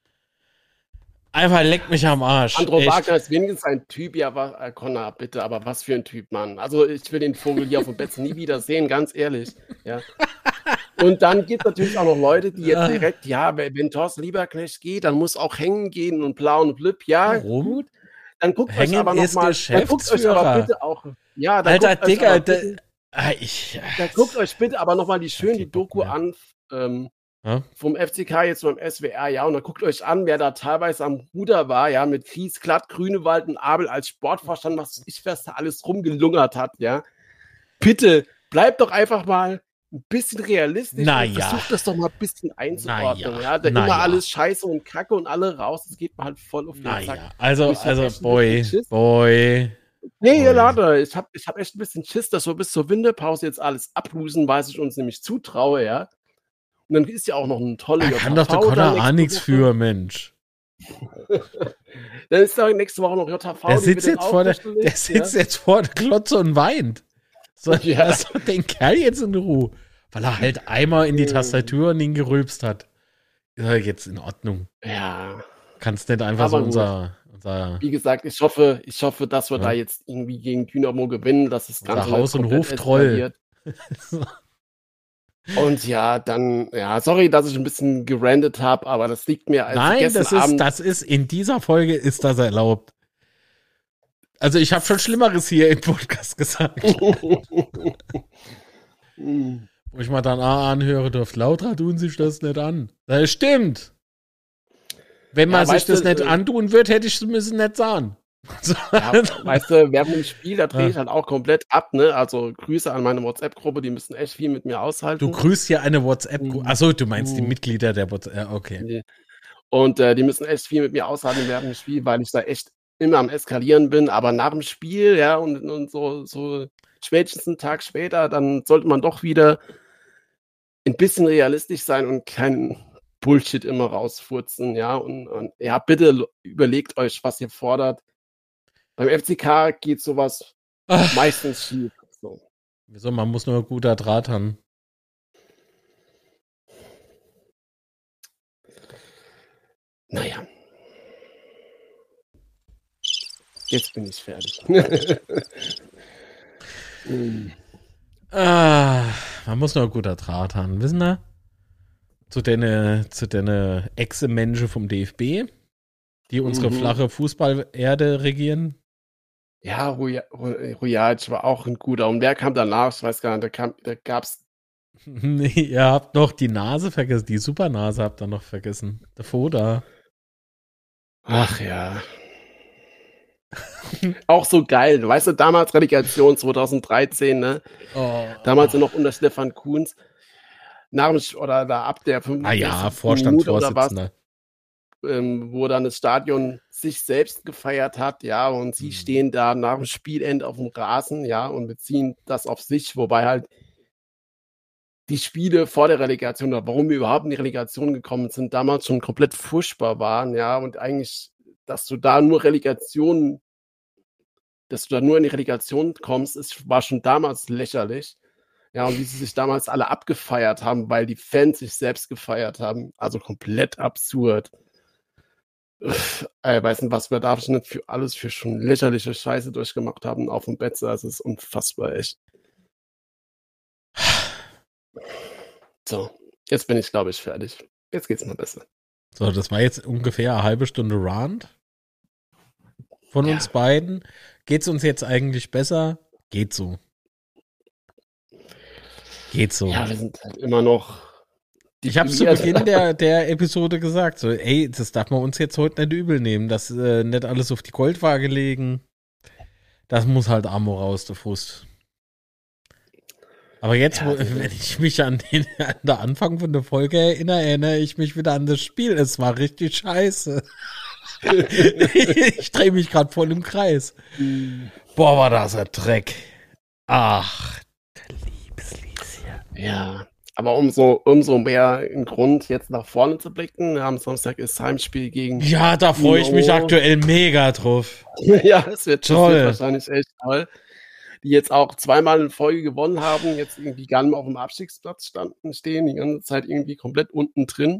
Einfach leck mich am Arsch. Sandro Wagner ist wenigstens ein Typ, ja, aber, äh, Connor, bitte, aber was für ein Typ, Mann. Also ich will den Vogel hier auf dem Bett nie wieder sehen, ganz ehrlich. Ja. Und dann gibt es natürlich auch noch Leute, die jetzt direkt, ja, wenn Thorsten Lieberknecht geht, dann muss auch hängen gehen und blau und blüpp. Ja, warum? Gut. Dann guckt hängen euch aber noch mal, dann guckt euch aber bitte auch, ja, dann Alter, guckt Digga, euch bitte, da, ich, dann guckt euch bitte aber noch mal die schön die Doku ja. an, ähm, Ja? vom F C K jetzt beim S W R, ja, und dann guckt euch an, wer da teilweise am Ruder war, ja, mit Kies, Glatt, Grünewald und Abel als Sportvorstand, was ich was da alles rumgelungert hat, ja. Bitte, bleibt doch einfach mal ein bisschen realistisch naja. und versucht das doch mal ein bisschen einzuordnen, naja. ja. Da naja. immer alles Scheiße und Kacke und alle raus, das geht mir halt voll auf den naja. Sack. Also, also, boy, boy. Nee, boy. Leute, ich hab, ich hab echt ein bisschen Schiss, dass wir bis zur Winterpause jetzt alles ablosen, was ich uns nämlich zutraue, ja. Und dann ist ja auch noch ein toller J V. Kann doch der Connor auch nichts für, Mensch. Dann ist da nächste Woche noch J V. Der sitzt, jetzt vor, der, der sitzt ja? jetzt vor der Klotze und weint. So, ja. Lass doch den Kerl jetzt in Ruhe. Weil er halt einmal in die Tastatur und ihn gerülpst hat. Ist halt jetzt in Ordnung. Ja. Kannst nicht einfach aber so unser, unser... Wie gesagt, ich hoffe, ich hoffe, dass wir ja. da jetzt irgendwie gegen Dynamo gewinnen, dass das Ganze Haus- und Hoftroll. Und ja, dann, ja, sorry, dass ich ein bisschen gerandet habe, aber das liegt mir als Nein, gestern das ist, Abend. das ist, in dieser Folge ist das erlaubt. Also ich habe schon Schlimmeres hier im Podcast gesagt. Wo ich mal dann ah, anhöre durfte, lauter tun sich das nicht an. Das stimmt. Wenn man ja, sich das du, nicht äh, antun wird, hätte ich es müssen nicht sagen. Ja, weißt du, während dem Spiel, da drehe ich halt auch komplett ab, ne? Also Grüße an meine WhatsApp-Gruppe, die müssen echt viel mit mir aushalten. Du grüßt ja eine WhatsApp-Gruppe. Mhm. Achso, du meinst die Mhm. Mitglieder der WhatsApp. Ja, okay. Nee. Und äh, die müssen echt viel mit mir aushalten während dem Spiel, weil ich da echt immer am Eskalieren bin. Aber nach dem Spiel, ja, und, und so, so spätestens einen Tag später, dann sollte man doch wieder ein bisschen realistisch sein und keinen Bullshit immer rausfurzen, ja. Und, und ja, bitte l- überlegt euch, was ihr fordert. Beim F C K geht sowas Ach, meistens schief. So. wieso? Man muss nur ein guter Draht haben. Naja. Jetzt bin ich fertig. Mm. Ah, man muss nur ein guter Draht haben. Wissen wir? Zu den, zu den Ex-Menschen vom D F B, die unsere Mhm. flache Fußballerde regieren. Ja, Ruja- Ru- Rujac war auch ein guter. Und wer kam danach? Ich weiß gar nicht. Da, kam, da gab's. Nee, ihr habt noch die Nase vergessen, die Supernase habt ihr noch vergessen. Der Foda. Ach ja. Auch so geil. Weißt du, damals Relegation zweitausenddreizehn, ne? Oh. Damals noch unter Stefan Kuhns. Nach dem, Sch- oder da ab der Ah fünfundvierzigsten ja, Minute oder was, Vorstandsvorsitzender. ähm, wo dann das Stadion sich selbst gefeiert hat, ja, und sie Mhm. stehen da nach dem Spielende auf dem Rasen, ja, und beziehen das auf sich, wobei halt die Spiele vor der Relegation oder warum wir überhaupt in die Relegation gekommen sind, damals schon komplett furchtbar waren, ja, und eigentlich, dass du da nur Relegation, dass du da nur in die Relegation kommst, ist, war schon damals lächerlich. Ja, und wie sie sich damals alle abgefeiert haben, weil die Fans sich selbst gefeiert haben. Also komplett absurd. Uff, ey, weiß nicht, was wir da schon für alles für schon lächerliche Scheiße durchgemacht haben auf dem Betze. Das ist unfassbar, echt. So, jetzt bin ich, glaube ich, fertig. Jetzt geht's mal besser. So, das war jetzt ungefähr eine halbe Stunde Rant von Ja. uns beiden. Geht's uns jetzt eigentlich besser? Geht so. Geht so. Ja, wir sind halt immer noch. Ich habe zu deprimiert. Beginn der, der Episode gesagt, so, ey, das darf man uns jetzt heute nicht übel nehmen, das äh, nicht alles auf die Goldwaage legen. Das muss halt Amor raus, der Frust. Aber jetzt, Ja, wo, also- wenn ich mich an den, an den Anfang von der Folge erinnere, erinnere ich mich wieder an das Spiel. Es war richtig scheiße. Ich drehe mich gerade voll im Kreis. Boah, war das ein Dreck. Ach, der Liebeslieschen. Ja, aber umso, umso mehr ein Grund, jetzt nach vorne zu blicken. Am Samstag ist Heimspiel gegen. Ja, da freue ich mich No. aktuell mega drauf. Ja, es wird, das Toll. wird wahrscheinlich echt toll. Die jetzt auch zweimal in Folge gewonnen haben, jetzt irgendwie gar nicht mehr auf dem Abstiegsplatz standen, stehen, die ganze Zeit irgendwie komplett unten drin.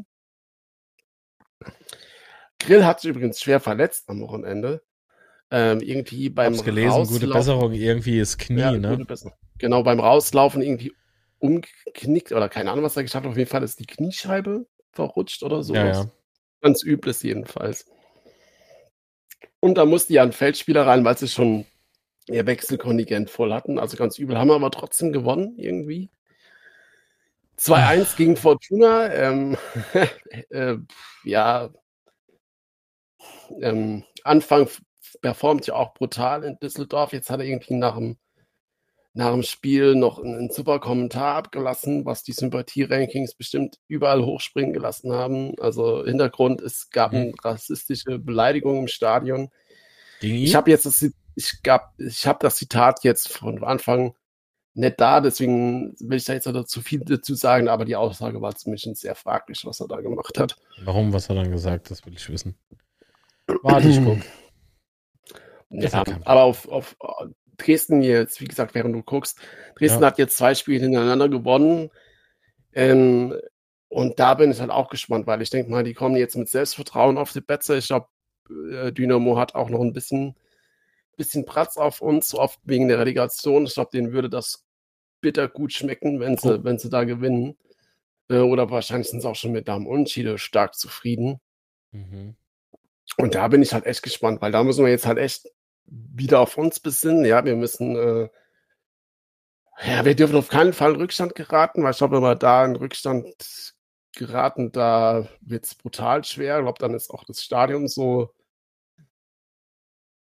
Grill hat sich übrigens schwer verletzt am Wochenende. Ähm, irgendwie beim Hab's gelesen, gute Rauslaufen- Besserung, irgendwie ist Knie, Ja, ne? gute Besserung. Genau, beim Rauslaufen irgendwie umgeknickt oder keine Ahnung, was er geschafft hat. Auf jeden Fall ist die Kniescheibe verrutscht oder sowas. Ja, ja. Ganz übles jedenfalls. Und da musste ja ein Feldspieler rein, weil sie schon ihr Wechselkontingent voll hatten. Also ganz übel. Haben wir aber trotzdem gewonnen irgendwie. zwei eins gegen Fortuna. Ähm, äh, ja, ähm, Anfang f- performt ja auch brutal in Düsseldorf. Jetzt hat er irgendwie nach dem, nach dem Spiel noch einen, einen super Kommentar abgelassen, was die Sympathie-Rankings bestimmt überall hochspringen gelassen haben. Also Hintergrund, es gab Mhm. eine rassistische Beleidigung im Stadion. Gegen ihn? Ich habe jetzt das, ich gab, ich habe das Zitat jetzt von Anfang nicht da, deswegen will ich da jetzt nicht dazu viel dazu sagen, aber die Aussage war zumindest sehr fraglich, was er da gemacht hat. Warum, was hat er dann gesagt? Das will ich wissen. Warte, ich guck. Ist Ja, ja kein aber auf, auf äh, Dresden jetzt, wie gesagt, während du guckst, Dresden Ja. hat jetzt zwei Spiele hintereinander gewonnen. Ähm, und da bin ich halt auch gespannt, weil ich denke mal, die kommen jetzt mit Selbstvertrauen auf die Betze. Ich glaube, äh, Dynamo hat auch noch ein bisschen, bisschen Pratz auf uns, so oft wegen der Relegation. Ich glaube, denen würde das bitter gut schmecken, wenn sie, Oh. wenn sie da gewinnen. Äh, oder wahrscheinlich sind sie auch schon mit Damen Unentschieden stark zufrieden. Mhm. Und da bin ich halt echt gespannt, weil da müssen wir jetzt halt echt wieder auf uns besinnen. Ja, wir müssen, äh, ja, wir dürfen auf keinen Fall in Rückstand geraten, weil ich glaube, wenn wir da in Rückstand geraten, da wird es brutal schwer. Ich glaube, dann ist auch das Stadion so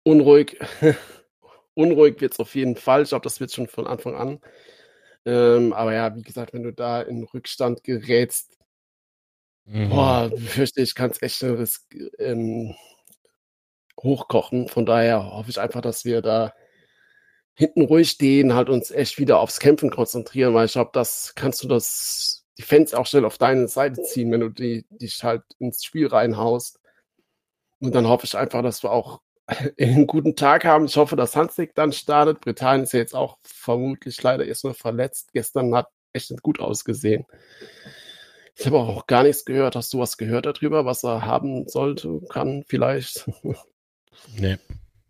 unruhig. Unruhig wird es auf jeden Fall. Ich glaube, das wird schon von Anfang an. Ähm, aber ja, wie gesagt, wenn du da in Rückstand gerätst, Mhm. boah, befürchte ich, kann es echt äh, risk ähm, hochkochen. Von daher hoffe ich einfach, dass wir da hinten ruhig stehen, halt uns echt wieder aufs Kämpfen konzentrieren, weil ich glaube, das kannst du das die Fans auch schnell auf deine Seite ziehen, wenn du die dich halt ins Spiel reinhaust. Und dann hoffe ich einfach, dass wir auch einen guten Tag haben. Ich hoffe, dass Handzig dann startet. Britannien ist ja jetzt auch vermutlich leider erst nur verletzt. Gestern hat echt nicht gut ausgesehen. Ich habe auch gar nichts gehört. Hast du was gehört darüber, was er haben sollte, kann vielleicht? Nee.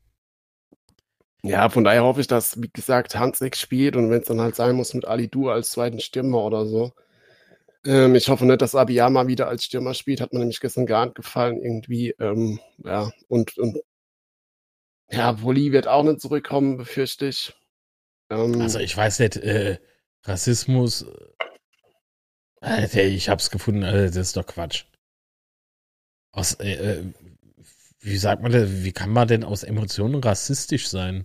Ja, von daher hoffe ich, dass, wie gesagt, Handzig spielt und wenn es dann halt sein muss mit Ali Du als zweiten Stürmer oder so. Ähm, ich hoffe nicht, dass Abiyama wieder als Stürmer spielt. Hat mir nämlich gestern gar nicht gefallen irgendwie. Ähm, ja, und, und ja, Woli wird auch nicht zurückkommen, befürchte ich. Ähm, Also ich weiß nicht, äh, Rassismus, Alter, ich hab's gefunden, Alter, das ist doch Quatsch. Aus, äh, äh, wie sagt man das, wie kann man denn aus Emotionen rassistisch sein?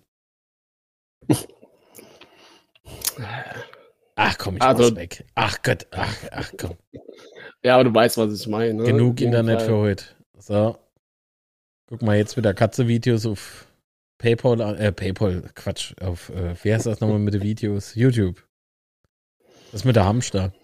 Ach komm, ich Also- mach's weg. Ach Gott, ach, ach komm. ja, aber du weißt, was ich meine. Ne? Genug Auf jeden Internet Fall. für heute. So. Guck mal jetzt wieder Katze-Videos auf PayPal, äh, PayPal, Quatsch, auf, äh, wie heißt das nochmal mit den Videos? YouTube. Das mit der Hamster.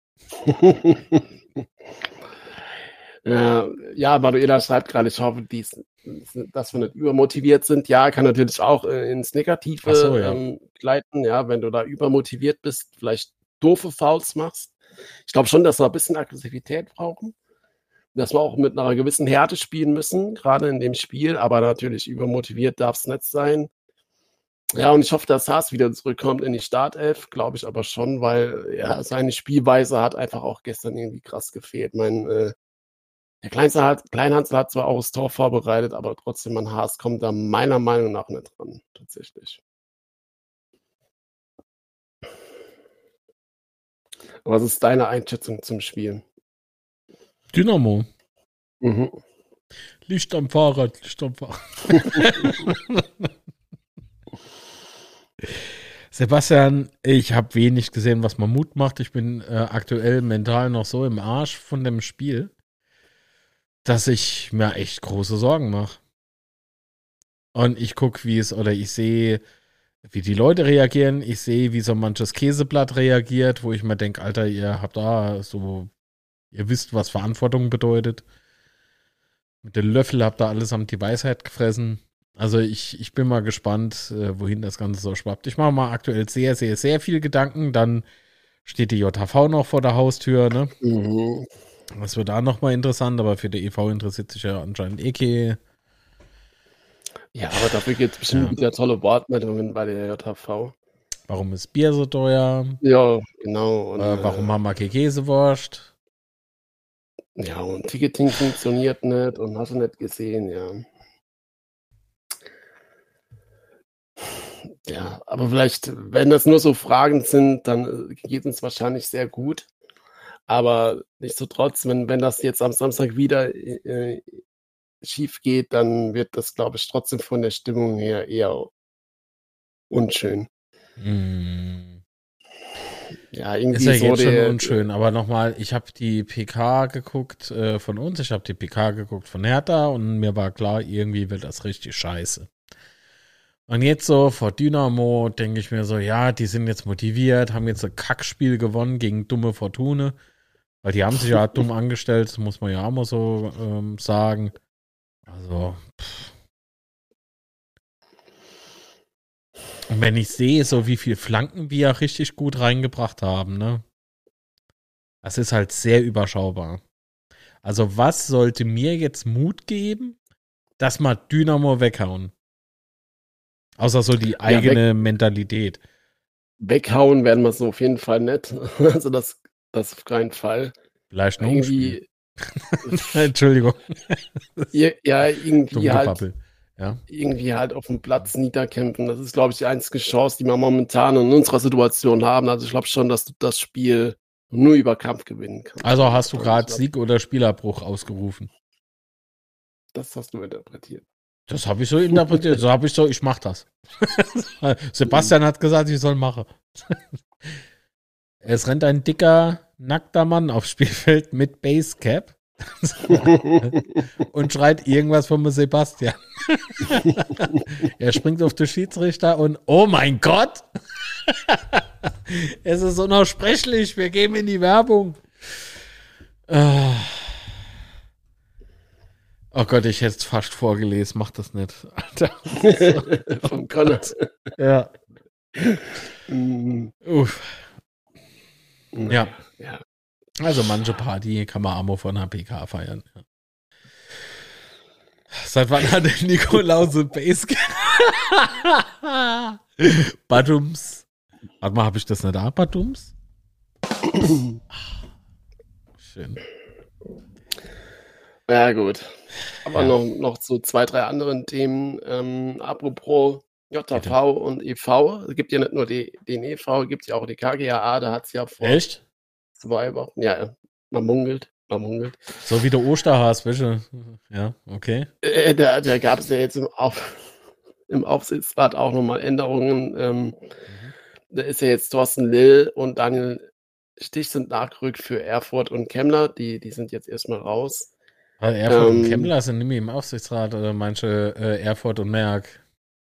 Ja, ja, Manuela schreibt gerade, ich hoffe, dies, dass wir nicht übermotiviert sind. Ja, kann natürlich auch äh, ins Negative Ach so, ja. ähm, gleiten, ja, wenn du da übermotiviert bist, vielleicht doofe Fouls machst. Ich glaube schon, dass wir ein bisschen Aggressivität brauchen, dass wir auch mit einer gewissen Härte spielen müssen, gerade in dem Spiel, aber natürlich übermotiviert darf es nicht sein. Ja, und ich hoffe, dass Haas wieder zurückkommt in die Startelf, glaube ich aber schon, weil ja, seine Spielweise hat einfach auch gestern irgendwie krass gefehlt. Mein, äh, der Kleinste hat, Kleinhansel hat zwar auch das Tor vorbereitet, aber trotzdem an Haas kommt da meiner Meinung nach nicht dran, tatsächlich. Was ist deine Einschätzung zum Spiel? Dynamo. Mhm. Licht am Fahrrad, Licht am Fahrrad. Sebastian, ich habe wenig gesehen, was mir Mut macht. Ich bin äh, aktuell mental noch so im Arsch von dem Spiel, dass ich mir echt große Sorgen mache. Und ich gucke, wie es, oder ich sehe, wie die Leute reagieren. Ich sehe, wie so manches Käseblatt reagiert, wo ich mir denke, Alter, ihr habt da so, ihr wisst, was Verantwortung bedeutet. Mit dem Löffel habt ihr allesamt die Weisheit gefressen. Also ich, ich bin mal gespannt, äh, wohin das Ganze so schwappt. Ich mache mal aktuell sehr, sehr, sehr viel Gedanken. Dann steht die J H V noch vor der Haustür, ne? Mhm. Das wird da nochmal interessant, aber für die E V interessiert sich ja anscheinend eh kein. Ja, aber dafür gibt es bestimmt Ja. wieder tolle Wortmeldungen bei der J H V. Warum ist Bier so teuer? Ja, genau. Und, Äh, warum äh, haben wir keine Käsewurst? ja, und Ticketing funktioniert nicht und hast du nicht gesehen, ja. Ja, aber vielleicht, wenn das nur so Fragen sind, dann äh, geht uns wahrscheinlich sehr gut. Aber nichtsdestotrotz, wenn, wenn das jetzt am Samstag wieder äh, schief geht, dann wird das, glaube ich, trotzdem von der Stimmung her eher unschön. Hm. Ja, Ist irgendwie ja so jetzt schon der, unschön, aber nochmal, ich habe die P K geguckt äh, von uns, ich habe die P K geguckt von Hertha und mir war klar, irgendwie wird das richtig scheiße. Und jetzt so vor Dynamo denke ich mir so, ja, die sind jetzt motiviert, haben jetzt ein Kackspiel gewonnen gegen dumme Fortune, weil die haben sich ja dumm angestellt, das muss man ja auch mal so ähm, sagen. Also, pff. Und wenn ich sehe, so wie viel Flanken wir richtig gut reingebracht haben, ne? Das ist halt sehr überschaubar. Also was sollte mir jetzt Mut geben, dass mal Dynamo weghauen? Außer so die eigene Mentalität. Weghauen werden wir so auf jeden Fall nicht. Also das, das auf keinen Fall. Vielleicht noch Irgendwie, Entschuldigung. ja, ja, irgendwie halt, Dummgebabbel. Ja. irgendwie halt auf dem Platz niederkämpfen. Das ist, glaube ich, die einzige Chance, die wir momentan in unserer Situation haben. Also ich glaube schon, dass du das Spiel nur über Kampf gewinnen kannst. Also hast du gerade glaub, Sieg oder Spielerbruch ausgerufen? Das hast du interpretiert. Das habe ich so interpretiert. So habe ich so, ich mach das. Sebastian hat gesagt, ich soll machen. Es rennt ein dicker, nackter Mann aufs Spielfeld mit Basecap und schreit irgendwas vom Sebastian. Er springt auf den Schiedsrichter und oh mein Gott! Es ist unaussprechlich, wir gehen in die Werbung. Oh Gott, ich hätte es fast vorgelesen, mach das nicht. Alter. Vom Connors. Ja. Mm. Uff. Ja. Ja. Also manche Party kann man Amo von H P K feiern. Ja. Seit wann hat der Nikolaus ein Basecap? Badums. Warte mal, habe ich das nicht da? Badums? Schön. Ja, gut. Aber Ja. noch, noch zu zwei, drei anderen Themen. Ähm, apropos J V Bitte. und E V. Es gibt ja nicht nur die, den E V, es gibt ja auch die K G A A. Da hat es ja vor Echt? zwei Wochen, ja, man munkelt, man munkelt. So wie der Osterhas, welche? Ja, okay. Äh, da da gab es ja jetzt im, Auf, im Aufsichtsrat auch nochmal Änderungen. Ähm, Mhm. Da ist ja jetzt Thorsten Lill und Daniel Stich sind nachgerückt für Erfurt und Kemmler. Die, die sind jetzt erstmal raus. Also Erfurt und Ähm, Kemmler sind nämlich im Aufsichtsrat oder manche äh, Erfurt und Merck.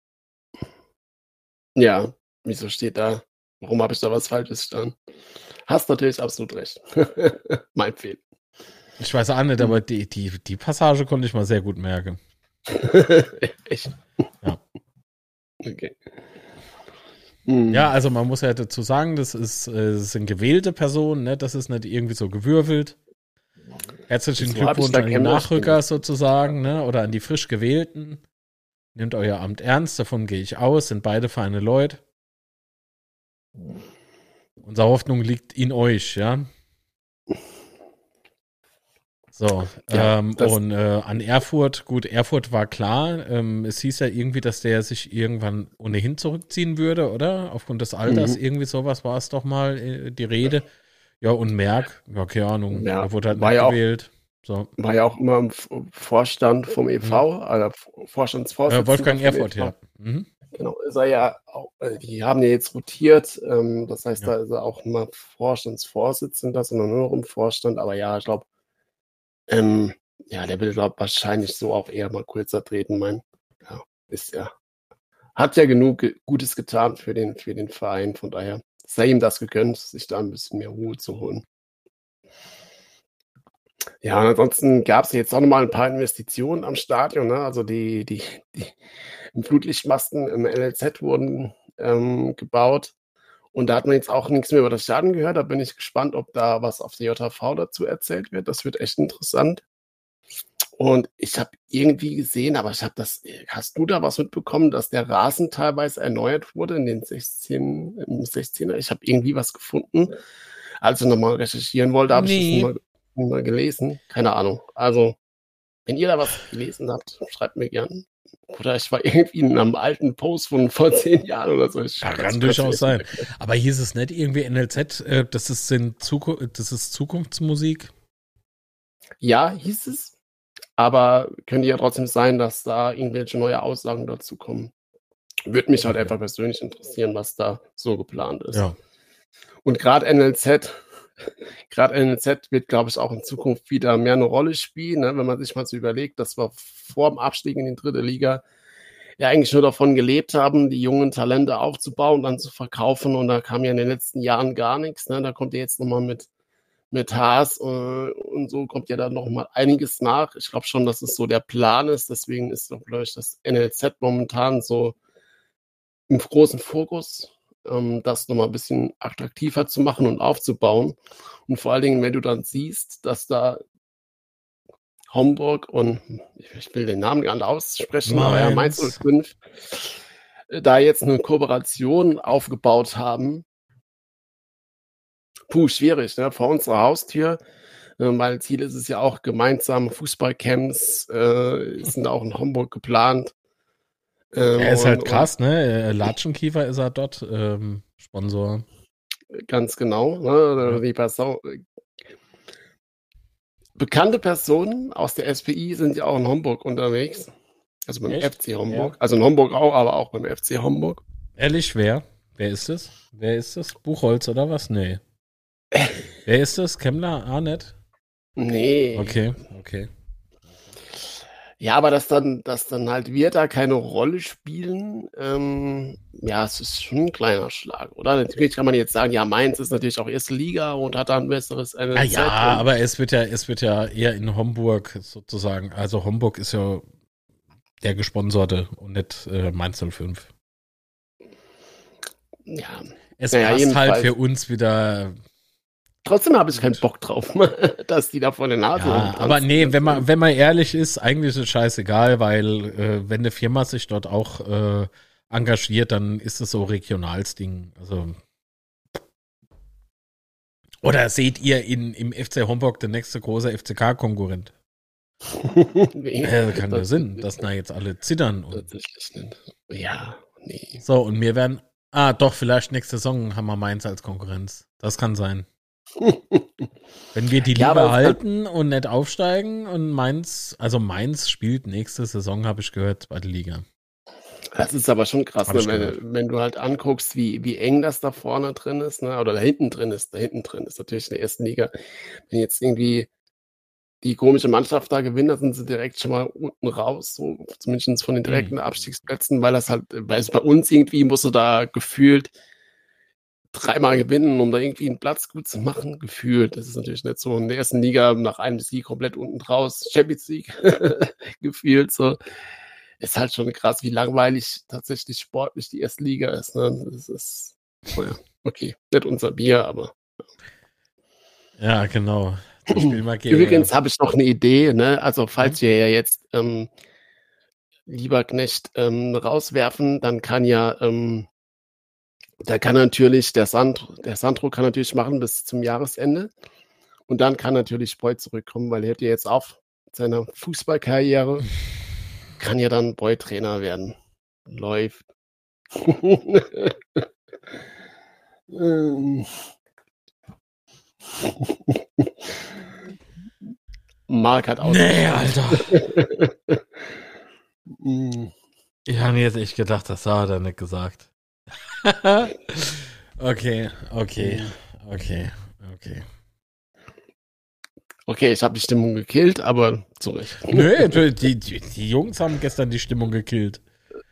Ja, wieso steht da? Warum habe ich da was Falsches stehen? Hast natürlich absolut recht. Mein Fehler. Ich weiß auch nicht, aber die, die, die Passage konnte ich mal sehr gut merken. Echt? Ja. Okay. Hm. Ja, also man muss ja dazu sagen, das ist, äh, das sind gewählte Personen, ne? Das ist nicht irgendwie so gewürfelt. Herzlichen Wieso hab ich Glückwunsch da an die Kemmler Nachrücker sozusagen, ne? Oder an die frisch gewählten. Nehmt euer Amt ernst, davon gehe ich aus, sind beide feine Leute. Unsere Hoffnung liegt in euch, ja. So, Ja, ähm, das- und äh, an Erfurt, gut, Erfurt war klar, ähm, es hieß ja irgendwie, dass der sich irgendwann ohnehin zurückziehen würde, oder? Aufgrund des Alters, Mhm. irgendwie sowas war es doch mal äh, die Rede. Ja, und Merck, ja, keine Ahnung, Ja, der wurde halt war nicht ja auch- gewählt. So. War ja auch immer im F- Vorstand vom E V, also Vorstandsvorsitzender. Äh, Wolfgang vom Erfurt, E V. ja. Mhm. Genau, ist er ja auch, äh, die haben ja jetzt rotiert, ähm, das heißt, Ja. da ist er auch mal Vorstandsvorsitzender, sondern nur noch im Vorstand, aber ja, ich glaube, ähm, ja, der will, glaube wahrscheinlich so auch eher mal kürzer treten, mein, ja, ist ja, hat ja genug ge Gutes getan für den, für den Verein, von daher sei ihm das gegönnt, sich da ein bisschen mehr Ruhe zu holen. Ja, und ansonsten gab es jetzt auch nochmal ein paar Investitionen am Stadion, ne? Also die, die, die Flutlichtmasten im L L Z wurden ähm, gebaut. Und da hat man jetzt auch nichts mehr über das Stadion gehört. Da bin ich gespannt, ob da was auf der J V dazu erzählt wird. Das wird echt interessant. Und ich habe irgendwie gesehen, aber ich habe das, hast du da was mitbekommen, dass der Rasen teilweise erneuert wurde in den sechzehn, im sechzehner? Ich habe irgendwie was gefunden. Als ich nochmal recherchieren wollte, habe Nee. ich das mal, mal gelesen. Keine Ahnung. Also, wenn ihr da was gelesen habt, schreibt mir gern. Oder ich war irgendwie in einem alten Post von vor zehn Jahren oder so. Ich Ja, hab kann das durchaus plötzlich- sein. Aber hieß es nicht irgendwie N L Z, äh, das ist in Zuku das ist Zukunftsmusik? Ja, hieß es. Aber könnte ja trotzdem sein, dass da irgendwelche neue Aussagen dazu kommen. Würde mich halt Okay. einfach persönlich interessieren, was da so geplant ist. Ja. Und gerade N L Z, gerade N L Z wird, glaube ich, auch in Zukunft wieder mehr eine Rolle spielen, ne? Wenn man sich mal so überlegt, dass wir vor dem Abstieg in die dritte Liga ja eigentlich nur davon gelebt haben, die jungen Talente aufzubauen und dann zu verkaufen. Und da kam ja in den letzten Jahren gar nichts. Ne? Da kommt ja jetzt nochmal mit, mit Haas äh, und so kommt ja dann nochmal einiges nach. Ich glaube schon, dass es so der Plan ist. Deswegen ist, glaube ich, das N L Z momentan so im großen Fokus, ähm, das nochmal ein bisschen attraktiver zu machen und aufzubauen. Und vor allen Dingen, wenn du dann siehst, dass da Homburg und ich will den Namen gar nicht aussprechen, aber ja, Mainz Mainz. null fünf äh, da jetzt eine Kooperation aufgebaut haben. Puh, schwierig, ne? Vor unserer Haustür, äh, weil Ziel ist es ja auch, gemeinsame Fußballcamps äh, sind auch in Homburg geplant. Ähm, Er ist und- halt krass, ne? Äh, Latschenkiefer ist er dort ähm, Sponsor. und Ganz genau. Ne? Ja. Die Person, bekannte Personen aus der S P I sind ja auch in Homburg unterwegs. Also beim Echt? F C Homburg. Ja. Also in Homburg auch, aber auch beim F C Homburg. Ehrlich, wer? Wer ist es? Wer ist es? Buchholz oder was? Nee. Wer ist es? Kemmler? Ah, nicht? Nee. Okay, okay. Ja, aber dass dann, dass dann halt wir da keine Rolle spielen, ähm, ja, es ist schon ein kleiner Schlag, oder? Natürlich kann man jetzt sagen, ja, Mainz ist natürlich auch erste Liga und hat da ein besseres N L Z. Ah, ja, aber es wird ja, es wird ja eher in Homburg sozusagen, also Homburg ist ja der Gesponserte und nicht äh, Mainz null fünf. Ja. Es Naja, passt jedenfalls. halt für uns wieder. Trotzdem habe ich keinen Bock drauf, dass die da vor der Nase Ja, rumtanzen. aber nee, wenn man, wenn man ehrlich ist, eigentlich ist es scheißegal, weil äh, wenn eine Firma sich dort auch äh, engagiert, dann ist es so Regionalsding. Also. Oder seht ihr in, im F C Homburg der nächste große F C K-Konkurrent? Nee, Äh, kann ja das- Sinn, dass da jetzt alle zittern. Und Tatsächlich nicht. Ja, nee. so, und wir werden. Ah, doch, vielleicht nächste Saison haben wir Mainz als Konkurrenz. Das kann sein. Wenn wir die Ja, lieber aber es halten und nicht aufsteigen und Mainz, also Mainz spielt nächste Saison, habe ich gehört, zweite Liga. Das ist aber schon krass, Hab ne? ich wenn, gehört. wenn du halt anguckst, wie, wie eng das da vorne drin ist, ne? Oder da hinten drin ist. Da hinten drin ist natürlich in der ersten Liga. Wenn jetzt irgendwie die komische Mannschaft da gewinnt, dann sind sie direkt schon mal unten raus, so zumindest von den direkten Mhm. Abstiegsplätzen, weil das halt, weil es bei uns irgendwie musst du da gefühlt dreimal gewinnen, um da irgendwie einen Platz gut zu machen, gefühlt. Das ist natürlich nicht so in der ersten Liga nach einem Sieg komplett unten draus, Champions League gefühlt so. Ist halt schon krass, wie langweilig tatsächlich sportlich die erste Liga ist. Ne? Das ist, naja, okay, nicht unser Bier, aber. Ja, genau. Das Spiel mag jeder. Übrigens habe ich noch eine Idee, ne? Also falls wir ja jetzt ähm, Lieberknecht ähm, rauswerfen, dann kann ja, ähm, da kann natürlich der Sandro, der Sandro kann natürlich machen bis zum Jahresende. Und dann kann natürlich Boy zurückkommen, weil er hört ja jetzt auf mit seiner Fußballkarriere. Kann ja dann Boy-Trainer werden. Läuft. Ähm. Marc hat aus. Nee, Alter. Mm. Ich habe jetzt echt gedacht, das hat er nicht gesagt. okay, okay, okay, okay. Okay, ich habe die Stimmung gekillt, aber zu Recht. Nö, die, die, die Jungs haben gestern die Stimmung gekillt.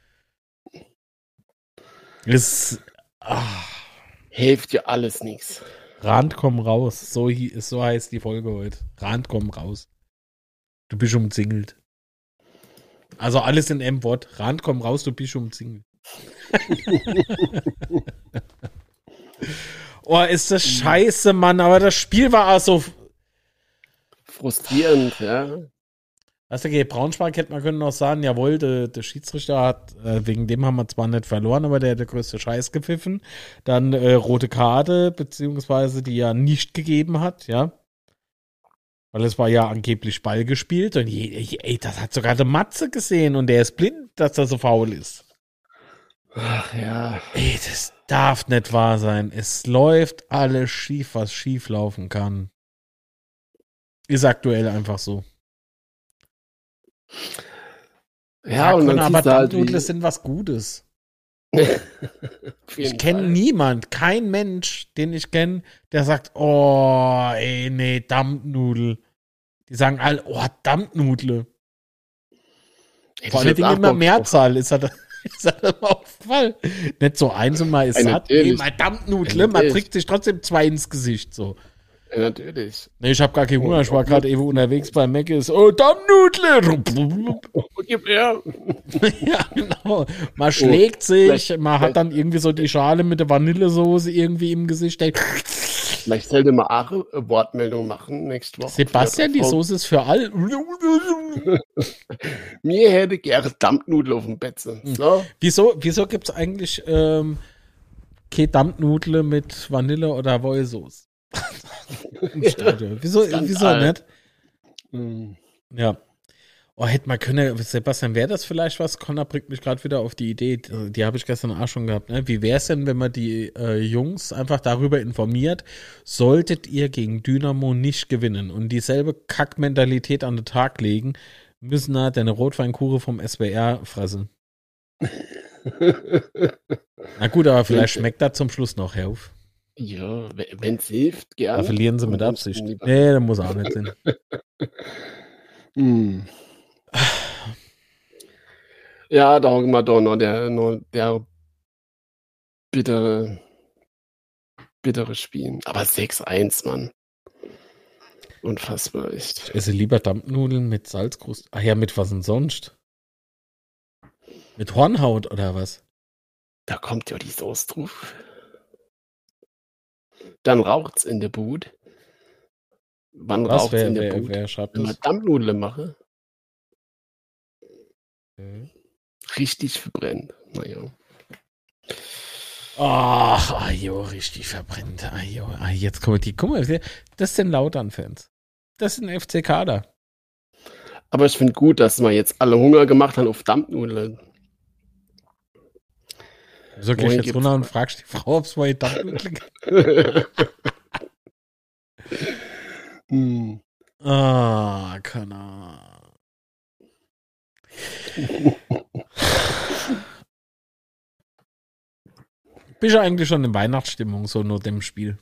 Ist. Ah, Hilft dir alles nichts. Rand komm raus. So, hi- so heißt die Folge heute. Rand komm raus. Du bist umzingelt. Also alles in einem Wort. Rand komm raus, du bist umzingelt. Oh, ist das scheiße, Mann. Aber das Spiel war auch so. Frustrierend, ja. Weißt du, gegen Braunschweig hätte man können noch sagen, jawohl, der, der Schiedsrichter hat, äh, wegen dem haben wir zwar nicht verloren, aber der hat der größte Scheiß gepfiffen. Dann äh, rote Karte, beziehungsweise die ja nicht gegeben hat, ja. Weil es war ja angeblich Ball gespielt und je, je, ey, das hat sogar der Matze gesehen und der ist blind, dass er so faul ist. Ach ja. Ey, das darf nicht wahr sein. Es läuft alles schief, was schief laufen kann. Ist aktuell einfach so. Ja, und dann aber siehst du halt, Dampfnudel wie, sind was Gutes. auf jeden Ich kenne Fall. niemand, kein Mensch, den ich kenne, der sagt, oh, ey, nee, Dampfnudel. Die sagen alle, oh, Dampfnudle. Hätte Vor ich allen jetzt Dingen auch immer Bock Mehrzahl, ist das, ist das immer aufgefallen. Nicht so eins und mal ist Ja, satt, nee, natürlich. mal Dampfnudle, Ja, man natürlich. trägt sich trotzdem zwei ins Gesicht, so. drauf. Ja, natürlich. Nee, ich hab gar keinen Hunger, ich war gerade eben unterwegs bei Mc's. Oh, Dampfnudle! Gib her. Ja, genau. Man schlägt sich, vielleicht- man hat dann irgendwie so die Schale mit der Vanillesoße irgendwie im Gesicht. Ey, Vielleicht sollte mal auch eine Wortmeldung machen nächste Woche. Sebastian, die Soße ist für all. Mir hätte gerne Dampfnudel auf dem Bett. So. Wieso, wieso gibt es eigentlich ähm, keine Dampfnudel mit Vanille oder Wollsoße? Im Stadion. Wieso, Skandal. wieso nicht? Mm. Ja. Oh, hätte man können, Sebastian, wäre das vielleicht was? Connor bringt mich gerade wieder auf die Idee, die, die habe ich gestern auch schon gehabt. Ne? Wie wäre es denn, wenn man die äh, Jungs einfach darüber informiert, solltet ihr gegen Dynamo nicht gewinnen und dieselbe Kackmentalität an den Tag legen, müssen da deine Rotweinkure vom S W R fressen. Na gut, aber vielleicht schmeckt das zum Schluss noch, Herr Hof. Ja, wenn es hilft, gerne. Da verlieren sie mit Absicht. Nee, das muss auch nicht sein. hm. Ja, da haben wir doch noch der, noch der bittere, bittere Spiel. Aber sechs eins, Mann. Unfassbar, echt. Ich esse lieber Dampfnudeln mit Salzkruste. Ach ja, mit was denn sonst? Mit Hornhaut oder was? Da kommt ja die Sauce drauf. Dann raucht's in der Bude. Wann Was, raucht's wer, in der wer, Bude? wer schreibt Wenn das? man Dampfnudeln mache, Okay. richtig verbrennt. Naja. Ach, ah, jo, richtig verbrennt. Ah, jo, ah, jetzt kommen die. Guck mal, das sind Lautern-Fans. Das sind F C Kader. Aber ich finde gut, dass wir jetzt alle Hunger gemacht haben auf Dampfnudeln. Wieso gehst du jetzt gibt's- runter und fragst die Frau, ob es neue Dampfnudeln gibt? hm. Ah, keine Ahnung. Bist du eigentlich schon in Weihnachtsstimmung, so nur dem Spiel?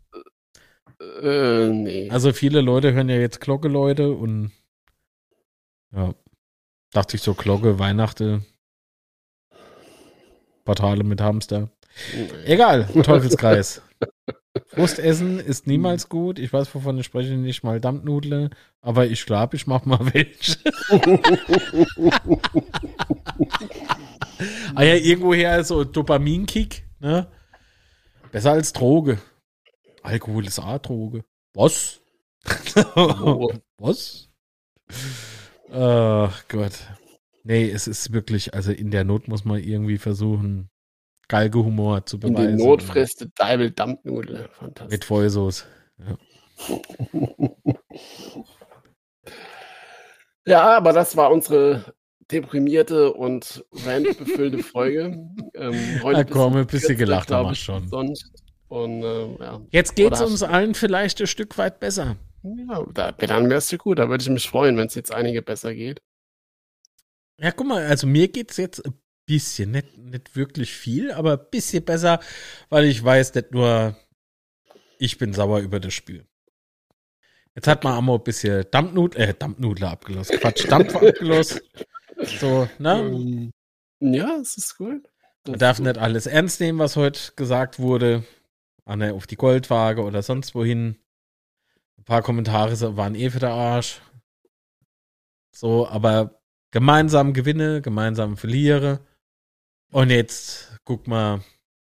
Äh, nee. Also viele Leute hören ja jetzt Glocke, Leute, und ja, dachte ich so, Glocke, Weihnachten, Portale mit Hamster. nee. Egal, Teufelskreis. Frustessen ist niemals gut. Ich weiß, wovon ich spreche, nicht mal Dampfnudeln, aber ich glaube, ich mache mal welche. Ah ja, irgendwoher so Dopaminkick, ne? Besser als Droge. Alkohol ist auch Droge. Was? Oh. Was? Ach Gott. Nee, es ist wirklich, also in der Not muss man irgendwie versuchen, Galgenhumor zu In beweisen. die Not frisst der Deibel Dampfnudel. Mit Fantastisch. Vollsoße. Ja, aber das war unsere deprimierte und randbefüllte Folge. Ähm, heute Na komm, ein bisschen kürzer, gelacht glaub haben wir ich, schon. Sonst. Und, äh, ja. Jetzt geht es Oder uns hast- allen vielleicht ein Stück weit besser. Ja, da, dann wärst du gut. Da würde ich mich freuen, wenn es jetzt einige besser geht. Ja, guck mal, also mir geht's jetzt ein bisschen, nicht, nicht wirklich viel, aber ein bisschen besser, weil ich weiß, nicht nur ich bin sauer über das Spiel. Jetzt hat man einmal ein bisschen Dampfnudel, äh, Dampfnudel abgelost. Quatsch, Dampf abgelost. So, ne? Ähm, ja, es ist gut. Das Man darf ist gut. nicht alles ernst nehmen, was heute gesagt wurde. Ah, ne, auf die Goldwaage oder sonst wohin. Ein paar Kommentare so, waren eh für der Arsch. So, aber gemeinsam gewinne, gemeinsam verliere. Und jetzt guck mal,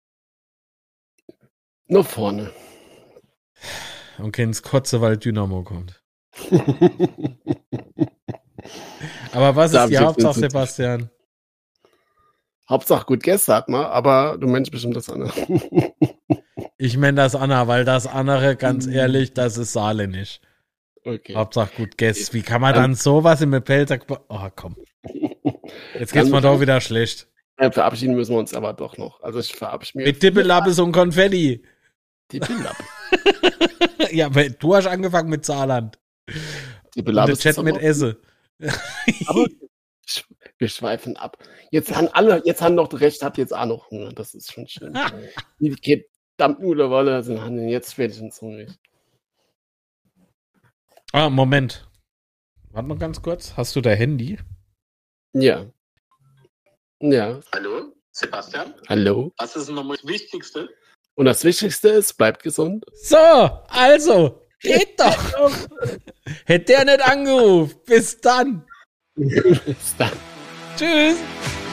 Nur vorne. und kennst Kotze, weil Dynamo kommt. Aber was Da ist hab die ich jetzt Hauptsache, nicht so- Sebastian? Hauptsache gut Gäste hat man, aber du meinst bestimmt das andere. Ich meine das Anna, weil das andere, ganz Mm. ehrlich, das ist saarländisch. Okay. Hauptsache gut Guess. Wie kann man dann sowas im Appelltag... Oh, komm. Jetzt geht's Dann- mal doch wieder schlecht. Ja, verabschieden müssen wir uns aber doch noch. Also ich verabschiede mich. Mit Dippelappes und Konfetti. Die Belappe. Ja, aber du hast angefangen mit Saarland. Die Und Belappe der Chat mit Esse. Aber sch- wir schweifen ab. Jetzt haben alle, jetzt haben noch recht, habt jetzt auch noch Hunger. Das ist schon schön. Die geht Dampfnudelwolle, sind haben den jetzt spätestens hungrig. Ah, Moment. Warte mal ganz kurz. Hast du dein Handy? Ja. Ja. Hallo, Sebastian? Hallo. Was ist nochmal das Wichtigste? Und das Wichtigste ist, bleibt gesund. So, also, geht doch. Hätte der nicht angerufen. Bis dann. Bis dann. Tschüss.